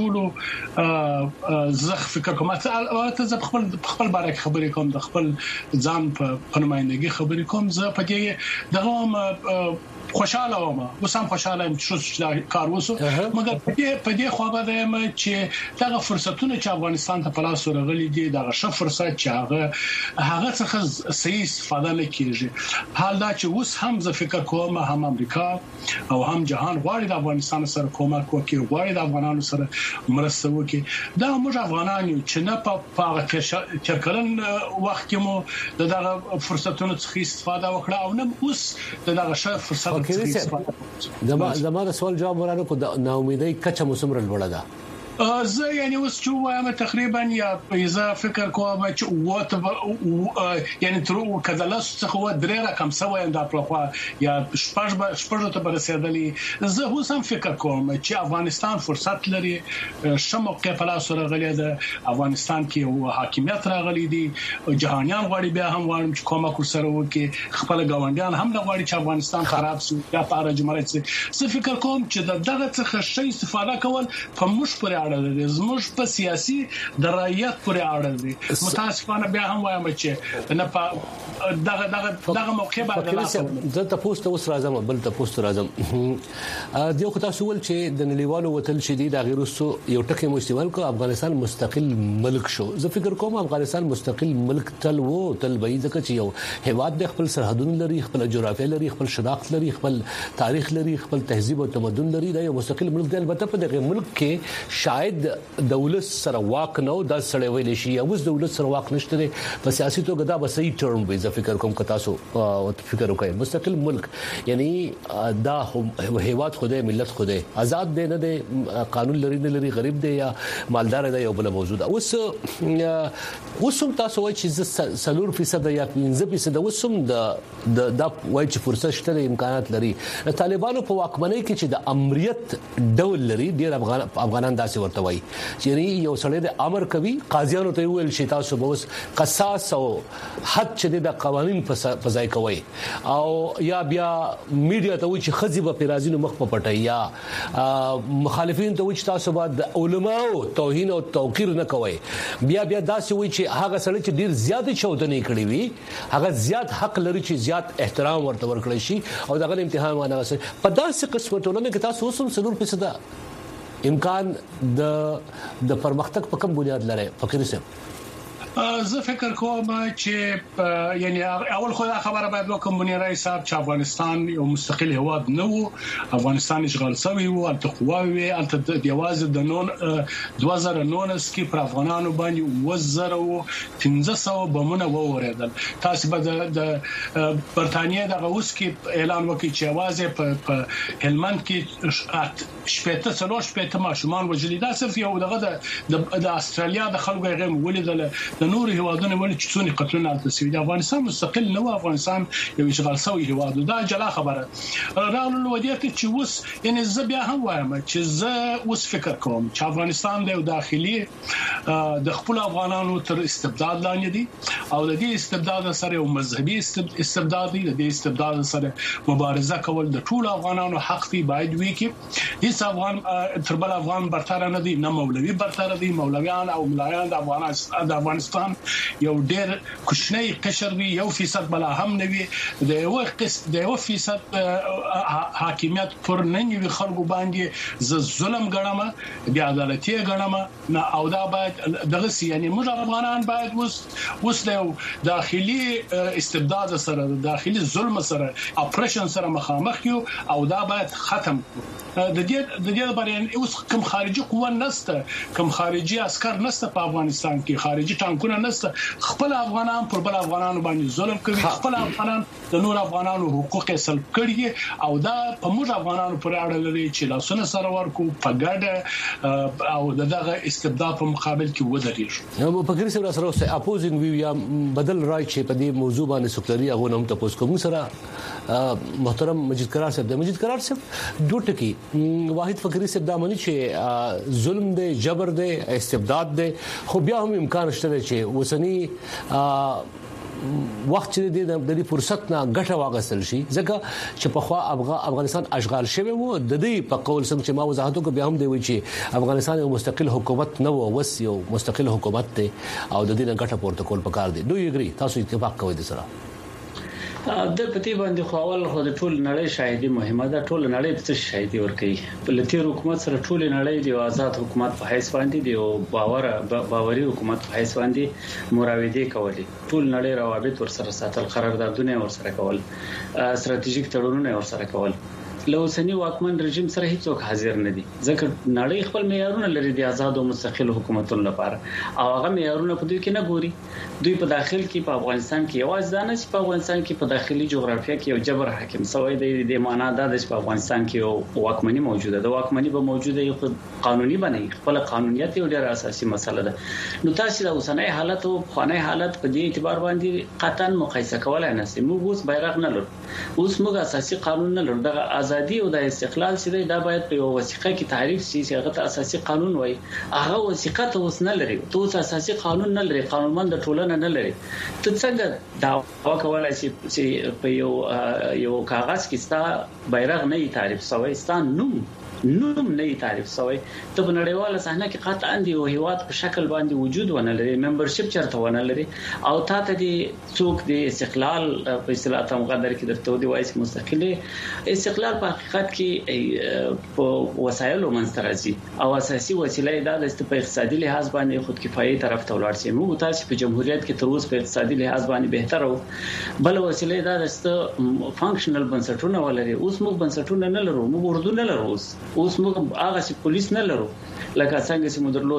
ټولو زخ فکر کوم ته زه خپل خپل باره خبرې کوم د خپل ځان په نمائندګي خبرې کوم زه په دې دغه خوشاله ومه وسم خوشاله یم چې کار وسو مګر په دې په دې خو به یم چې دغه فرصتونه چې افغانستان ته په لاس ورغلي دي دغه ښه فرصت چې هغه هغه څخه صحیح استفاده نکېږي حال دا چې اوس هم زه فکر کوم هم امریکا او هم جهان غواړي د افغانستان سره کومک وکړي غواړي د افغانانو سره مرسته وکړي دا موږ افغانان یو چې نه په ترکلن وخت کې مو دغه فرصتونو څخه استفاده وکړه او نه اوس دغه ښه فرصت زما زما د سوال جواب ورانه کو د ناامیدۍ کچه مسمر لوړه ده زه یعنی اوس چې وایم تقریبا یا اذا فکر کوم چې وات یعنی تر کذلاس څخه و درې رقم سوي دا پرخوا یا شپږ شپږ ته برسېدلې زه اوس هم فکر کوم چې افغانستان فرصت لري شموقه په لاس راغلي ده افغانستان کې حاکمیت راغلي دي جهانيان غواړي بیا هم غواړي چې کومه سره وکي خپل ګاونډیان هم غواړي چې افغانستان خراب شي یا پاره جمهوریت شي زه فکر کوم چې دغه څخه شي استفاده کول په مش پر زموږ په سیاسي درایت پورې اړه دي متاسفانه بیا هم وایم چې نه په دغه دغه دغه موقع باندې زه تاسو ته اوس راځم بل تاسو راځم دیو خو تاسو ول چې د نړیوالو وتل شدید غیر وسو یو ټکی مو استعمال کو افغانستان مستقل ملک شو زه فکر کوم افغانستان مستقل ملک تل وو تل به ځکه چې یو هیواد د خپل سرحدونه لري خپل جغرافیه لري خپل شناخت لري خپل تاریخ لري خپل تهذیب او تمدن لري دا یو مستقل ملک دی البته په دغه ملک کې شاید دولت سره واک نو د سړی ویل شي او د دولت سره واک نشته په سیاسي توګه دا به صحیح ټرم وي زه فکر کوم که تاسو فکر وکړئ مستقل ملک یعنی دا هیواد خدای ملت خدای آزاد دی نه دی قانون لري نه لري غریب دی یا مالدار دی یو بل موجود اوس اوسم تاسو وایي چې سلور فیصد یا پنځه فیصد اوسم د د وایي چې فرصت شته امکانات لري طالبانو په واکمنۍ کې چې د امریت ډول لري ډیر افغان افغانان داسې ورته وایي چې یو سړی د امر کوي قاضیانو ته ویل شي تاسو به اوس قصاص او حد چې د قوانين په ځای کوي او یا بیا میډیا ته وایي چې خزي به پیرازینو مخ په پټي یا مخالفین ته وایي چې تاسو به د علماو توهین او توقیر نه کوي بیا بیا داسې وایي چې هغه سړی چې ډیر زیات چودنې کړی وي هغه زیات حق لري چې زیات احترام ورته ورکړي شي او دغه امتحان ونه وسه په داسې قسمه ټولنه کې تاسو اوسم سلور فیصد امکان د د پرمختګ په کوم بنیاد لري فقیر صاحب زه فکر کوم چې یعنی اول خو دا خبره باید وکم بنی رئیس صاحب چې افغانستان یو مستقل هواد نه وو افغانستان اشغال شوی وو الته قواوی الته د یوازې د نون دوه زره نولس کې پر افغانانو باندې وزره او پنځه سوه بمونه ووریدل تاسو به د برتانیې د اوس کې اعلان وکړي چې یوازې په هلمند کې شپږ څلور شپږ ماشومان وجلي دا صرف یو دغه د استرالیا د خلکو غیم ولیدل د نور هوادونو ولې چې څونی قتلونه تاسو د افغانستان مستقل نه و افغانستان یو اشغال شوی هواد دا جلا خبره راغلو ودیت چې وس یعنی زه بیا هم وایم چې زه وس فکر کوم چې افغانستان د داخلي د خپل افغانانو تر استبداد لاندې دي او د دې استبداد سره یو مذهبي استبداد دی د دې استبداد سره مبارزه کول د ټول افغانانو حق دی باید وي کې هیڅ افغان تر بل افغان برتر نه دي نه مولوي برتر دي مولویان او ملایان د افغانستان د افغانستان یو ډېر کوچنی قشر وی یو فیصد بلا هم نه وي د یو قسم د یو فیصد حاکمیت پر ننوي خلکو باندې ز ظلم غړمه بیا عدالتي غړمه نه او دا باید دغه سي یعنی موږ افغانان باید وس وس له داخلي استبداد سره داخلي ظلم سره اپریشن سره مخامخ یو او دا باید ختم د دې د دې لپاره اوس کوم خارجي قوه نشته کوم خارجي عسكر نشته په افغانستان کې خارجي ټانکونه نشته خپل افغانان پر بل افغانانو باندې ظلم کوي خپل افغانان د نور افغانانو حقوق سلب کړي او دا په موږ افغانانو پر اړه لري چې لاسونه سره ورکو په ګډه او دغه استبداد په مقابل کې ودرېږي نو په فکر سره سره اپوزینګ وی یا بدل رائے چې په دې موضوع باندې سکتوري هغه نوم تاسو کوم سره محترم مجید قرار صاحب د مجید قرار صاحب دوه ټکی واحد فکری صاحب دا مانی چې ظلم دی جبر دی استبداد دی خو بیا هم امکان شته چې وسنی وخت چې د دې فرصت نه ګټه واغستل شي ځکه چې په خوا افغانستان اشغال شوی وو د دې په قول څنګه چې ما وضاحت وکړ بیا هم دی وی چې افغانستان یو مستقل حکومت نه وو وس یو مستقل حکومت دی او د دې نه ګټه پورته کول پکار دي دوی اګری تاسو اتفاق کوئ د سره د پتی باندې خو اول خو د ټول نړۍ شاهدي مهمه ده ټول نړۍ ته شاهدي ورکړي په لتیر حکومت سره ټول نړۍ دی آزاد حکومت په حیث باندې دی او باور باوري حکومت په حیث باندې مراوده کوي ټول نړۍ روابط ور سره ساتل قراردادونه ور سره کول ستراتیژیک تړونونه ور سره کول لوسنی واکمن رژیم سره هیڅوک حاضر نه دي ځکه نړۍ خپل معیارونه لري د آزاد او مستقل حکومتونو لپاره او هغه معیارونه په دوی کې نه ګوري دوی په داخل کې په افغانستان کې یوازې دانه چې په افغانستان کې په داخلي جغرافیه کې یو جبر حاکم شوی دی د معنا د په افغانستان کې یو واکمنی موجوده ده واکمنی به موجوده یو قانوني بنئ خپل قانونیت یو ډېر اساسي مسله ده نو تاسو د اوسنۍ حالت او خواني حالت په دې اعتبار باندې قطعا مقایسه کولای نه سي موږ اوس بیرغ نه لرو اوس موږ اساسي قانون نه لرو د ازادي او د استقلال چې دا باید په یو وثیقه کې تعریف شي چې هغه اساسي قانون وای هغه وثیقه ته اوس نه لري ته اوس اساسي قانون نه لري قانونمند ټولنه نه لري ته څنګه دا وکولای شي چې په یو یو کاغذ کې ستا بیرغ نه تعریف شوی ستا نوم نوم نه تعریف شوی ته په نړیواله صحنه کې قطعا دی او هیواد په شکل باندې وجود ونه لري ممبرشپ چرته ونه لري او تا ته دی څوک دی استقلال په اصطلاح ته مقدر کې درته دی وایي مستقل استقلال په حقیقت کې په وسایلو منسترازي او اساسي وسیله دا د په اقتصادي لحاظ باندې خود کفایي طرف ته ولاړ شي موږ تاسو په جمهوریت کې تر اوسه په اقتصادي لحاظ باندې بهتر او بل وسیله دا د فنکشنل بنسټونه ولري اوس موږ بنسټونه نه لرو موږ اردو نه لرو اوس موږ هغه چې پولیس نه لرو لکه څنګه چې موږ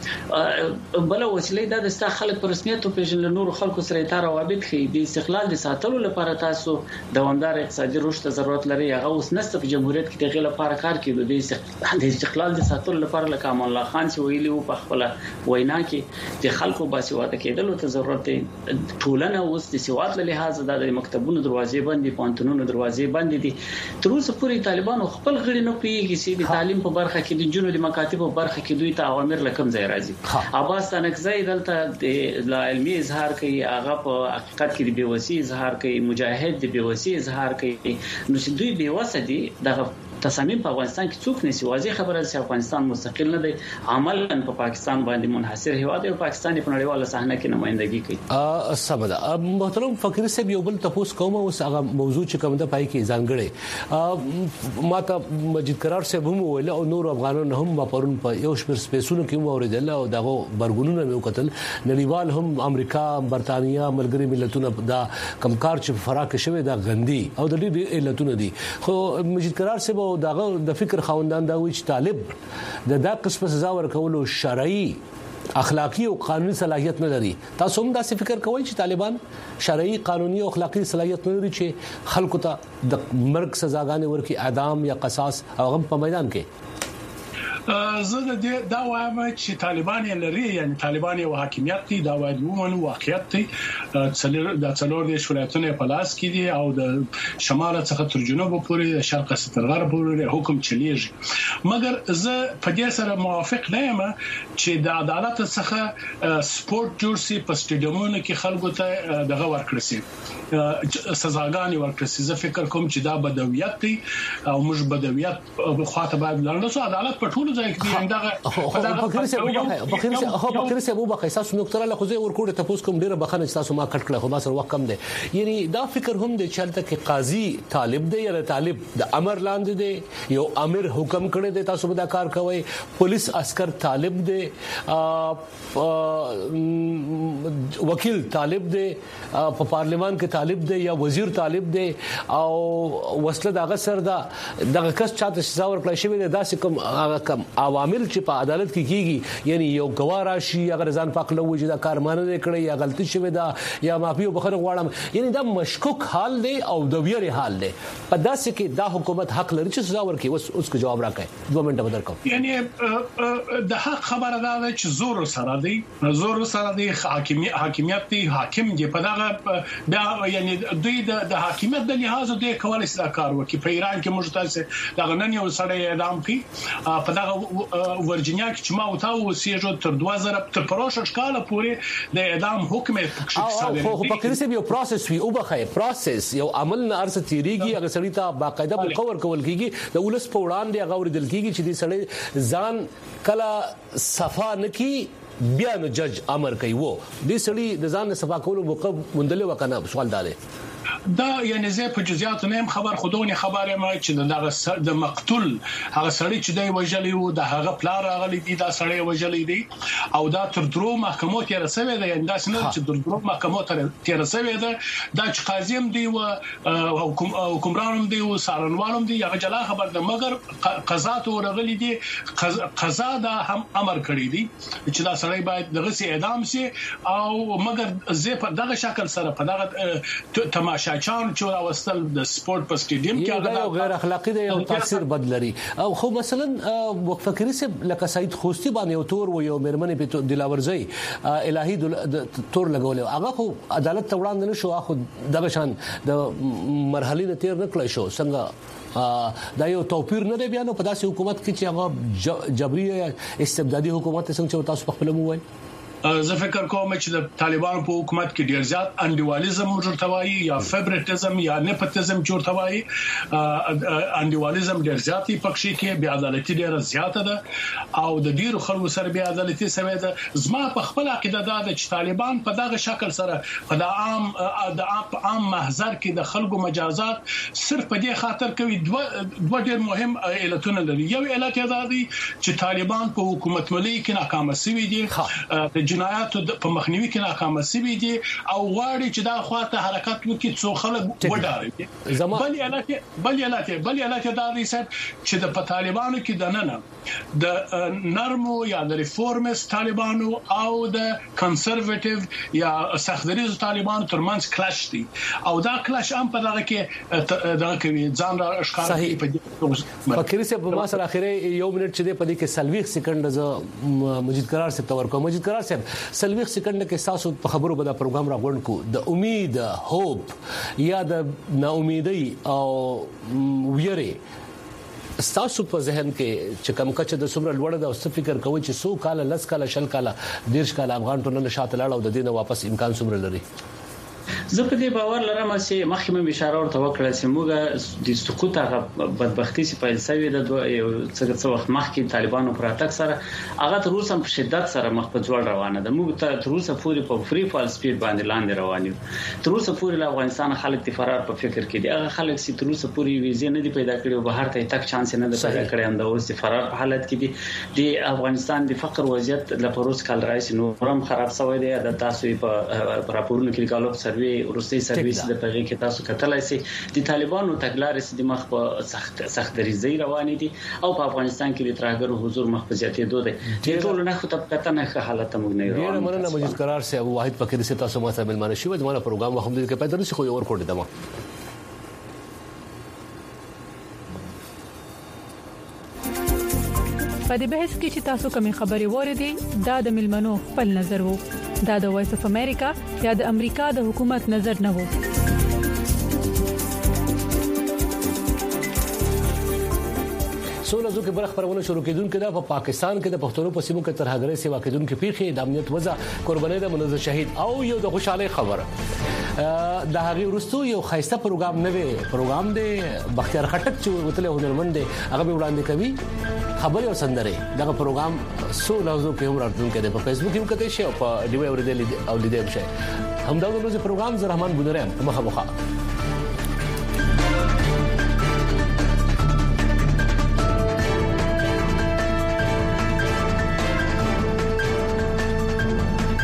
درلودل بل وسیله دا د ست خلک په رسمیت او پیژنل نور خلکو سره تار روابط خي د استقلال د ساتلو لپاره تاسو دوامدار اقتصادي رشد ضرورت لري هغه اوس نسته په جمهوریت کې دغه لپاره کار کوي د استقلال د ساتلو لپاره لکه امان الله خان چې ویلي وو په خپل وینا کې د خلکو باسواده کېدل ته ضرورت دی ټولنه اوس د سواد له لحاظ د مکتبونو دروازې بندي پانتونونو دروازې بندي دي تر اوسه پورې طالبانو خپل غړي نه پیږي چې د تعلیم په برخه کې د جنونو د مکاتب په برخه کې دوی ته اوامر لکم ځای راځي عباس تنکزی دلته د علمي اظهار کوي هغه په حقیقت کې د بیوسی اظهار کوي مجاهد د بیوسی اظهار کوي نو چې دوی بیوسه دي د تصامیم په افغانستان کې څوک نسی واضح خبره ده چې افغانستان مستقل نه دی عملاً په پاکستان باندې منحصر هیواد دی او پاکستان په نړیواله صحنه کې نمائندګي کوي. ا سمدا محترم فقیر صاحب یو بل تاسو کوم اوس هغه موضوع چې کوم د پای کې ځانګړي ماته مجید قرار صاحب هم ویل او نور افغانان هم پرون په یو شمېر سپیسونو کې موریدل او دغه برګونونه مې وکتل نړیوال هم امریکا برتانیا ملګری ملتونه دا کمکار چې فراق شوی دا غندي او د دې علتونه دي خو مجید قرار صاحب او دغه د فکر خوندان دا وی چې طالب د دا قسم سزا ورکولو شرعي اخلاقی او قانوني صلاحيت نه لري. تاسو هم دا څه فکر کوئ چې طالبان شرعي قانوني او اخلاقی صلاحيت نه لري چې خلکو ته د مرګ سزاګانې ورکړي اعدام یا قصاص او هم په میدان کې؟ زه د دې دا وایم چې طالبان یې لري یعنی طالبان یو حاکمیت دي دا وايي ومنو واقعیت دي څلور د څلور د ولایتونو په لاس کې دي او د شمال څخه تر جنوب پورې د شرق څخه غرب پورې حکم چلیږي مګر زه په دې سره موافق نه یم چې د عدالت څخه سپورت جوړ سي په سټیډیومونو کې خلکو ته دغه ورکړي سي سزاګانې ورکړي سي. زه فکر کوم چې دا بدویت دي او موږ بدویت په خاطر باید لرنه عدالت په ټولو ځای کې دغه فقیر صاحب فقیر صاحب هو فقیر صاحب وبخښه احساس نو له خو زه ورکوړ ته پوس کوم ډیره بخنه تاسو ما کټ کړه خو ما سره وخت کم دی یعنی دا فکر هم دی چې تل کې قاضي طالب دی یا طالب د امر لاندې دی یو امر حکم کړی دی تاسو به دا کار کوئ پولیس عسكر طالب دی وکیل طالب دی په پارلیمان کې طالب دی یا وزیر طالب دی او وسله دغه سر دا دغه کس چاته سزا ورکړی شوی دی دا کوم کم عوامل چې په عدالت کې کیږي یعنی یو گواه راشي اگر ځان پاک لوي دا کار مانه کړی یا غلطي شوی دا یا معافي وبخره غواړم یعنی دا مشکوک حال دی او د ویری حال دی په داسې کې دا حکومت حق لري چې سزا ورکړي اوس اوس کو جواب راکړي دوه منټه بدر کوم یعنی د حق خبره ده چې زور سره دی زور سره دی حاکمیت حاکمیت دی حاکم دی په دغه دا یعنی دوی د حاکمیت د لحاظ دوی کولای شي دا کار وکړي په ایران کې موږ تاسو دا نن یو سړی اعدام کړي په دغه ورجینیا کې چې ما وتاو سیجو تر دوه زره تر پروسه کاله پورې د اعدام حکم صادر خو په کې څه یو پروسس وی او بخې پروسس یو عمل نه ارسه تیریږي هغه سړی ته باقاعده مقور کول کیږي د ولس په وړاندې هغه وردل کیږي چې د سړی ځان کله صفا نکي بیا نو جج امر کوي وو د سړی د ځان صفا کولو موقف مندل وکنه سوال داله دا یعنی زه په جزئیاتو نه خبر خودونه خبره ما چې دغه د مقتول هغه سړی چې دی وجلی وو د هغه پلان راغلی دی دا سړی وجلی دی او دا تر درو محکمو ته رسوي دی یعنی دا څنګه چې در درو محکمو ته رسوي دی دا چې قاضیم دی او حکمرانم دی او سالنوالم دی هغه جلا خبر ده مګر قضا ته ورغلی دی قضا دا هم امر کړی دی چې دا سړی باید دغه سي اعدام شي او مګر زه په دغه شکل سره په دغه تماشا چان چې راوستل د سپورت په سټیډیم کې هغه غیر اخلاقی دی او تاثیر بدلري او خو مثلا فقیر صاحب لکه سعید خوستی باندې او تور و یو مرمنې په دلاورځي الهي تور لګول هغه خو عدالت ته وړاندې نشو اخو دغه شان د مرحله نه تیر نکړای شو څنګه دا یو توپیر نه دی بیا نو په داسې حکومت کې چې هغه جبري استبدادي حکومت څنګه تاسو په خپل مو وایي زه فکر کوم چې د طالبان په حکومت کې ډیر زیات انډیوالیزم ورتوي یا فیبریټیزم یا نیپوتیزم ورتوي انډیوالیزم ډیر زیات پکې کې بیا عدالتي ډیر زیات ده او د ډیرو خلکو سره بیا عدالتي سوي ده زما په خپل عقیده ده چې طالبان په دغه شکل سره په د عام د عام محضر کې د خلکو مجازات صرف په دې خاطر کوي دوه ډیر مهم علتونه لري یو علت دا دی چې طالبان په حکومت ملي کې ناکام شوي دي جنایاتو په مخنیوي کې ناکام شوي دي او غواړي چې دا خواته حرکت وکړي څو خلک وډاري بل علت بل علت بل علت دا دی چې د طالبانو کې د نن د نرمو یا د ریفورمست طالبانو او د کنسرواتیو یا سختدریز طالبانو ترمنځ کلاش دي او دا کلاش هم په دغه کې دغه کوي ځان را ښکار کوي فقیر صاحب په ما سره اخیری یو منټ چې د پدې کې سلويخ سکند ز مجید قرار صاحب تور کوم مجید قرار صاحب سلويخ سکند کې تاسو په خبرو به دا پروګرام راغون کو د امید هوپ یا د نا امیدي او ویره تاسو په ذهن کې چې کوم کچ د سمره لوړ د اوس فکر کوي چې سو کال لس کال شل کال دیرش کال افغان ټولنه شاته لاړ او د دینه واپس امکان سمره لري زه په دې باور لرم چې مخکې مې اشاره ورته وکړه چې موږ د سقوط هغه بدبختی چې پیل شوې ده یو څه څه وخت مخکې طالبانو پر اتک سره هغه تر اوسه په شدت سره مخ په ځوړ روانه ده. موږ تر اوسه پورې په فری فال سپیډ باندې لاندې روان یو. تر اوسه پورې له افغانستان خلک د فرار په فکر کې دي. هغه خلک چې تر اوسه پورې ویزه نه دی پیدا کړې او بهر ته تک چانس نه دی پیدا کړی هم د اوس د فرار په حالت کې دي. د افغانستان د فقر وضعیت د پروس کال راځي نو هم خراب شوی دی. د تاسو په راپورونو کې ګالوپ سروي ورستي سرویس د پغې کې تاسو کتلای شئ د طالبانو تګلارې د مخ په سخت سخت دریزي روانې دي او په افغانستان کې د ترهګرو حضور مخ په زیاتې دوه دي. د ټولو نه خو طبقه نه حالت موږ نه روان. ډیر مننه مجید قرار سي ابو واحد پکې د تاسو ما ته ملمانه شو د مانا پروګرام وخت دې کې پیدا نشي خو یو ور کوډ دمه په دې بحث کې چې تاسو کومې خبرې وریدي دا د ملمنو خپل نظر وو. دا د وایس اف امریکا یا د امریکا د حکومت نظر نه وو. سوله زو کې برخ پرونه شروع کېدونکې ده په پا پاکستان کې د پښتنو په سیمو کې ترهګرۍ سیوا کېدونکې پیښې د امنیت وضع قرباني د منځ شهید او یو د خوشاله خبر د هغه ورستو یو خاصه پروګرام نه وي. پروګرام دی بختیار خټک چې وتله هنرمند دی هغه به وړاندې کوي خبري او سندره. دا پروګرام سوله زو کې هم راځونکې ده په فیسبوک کې هم کته شي او په ډیوی اوریدل او لیدل شي. همدا د روز پروګرام زه رحمان بونرم مخه مخه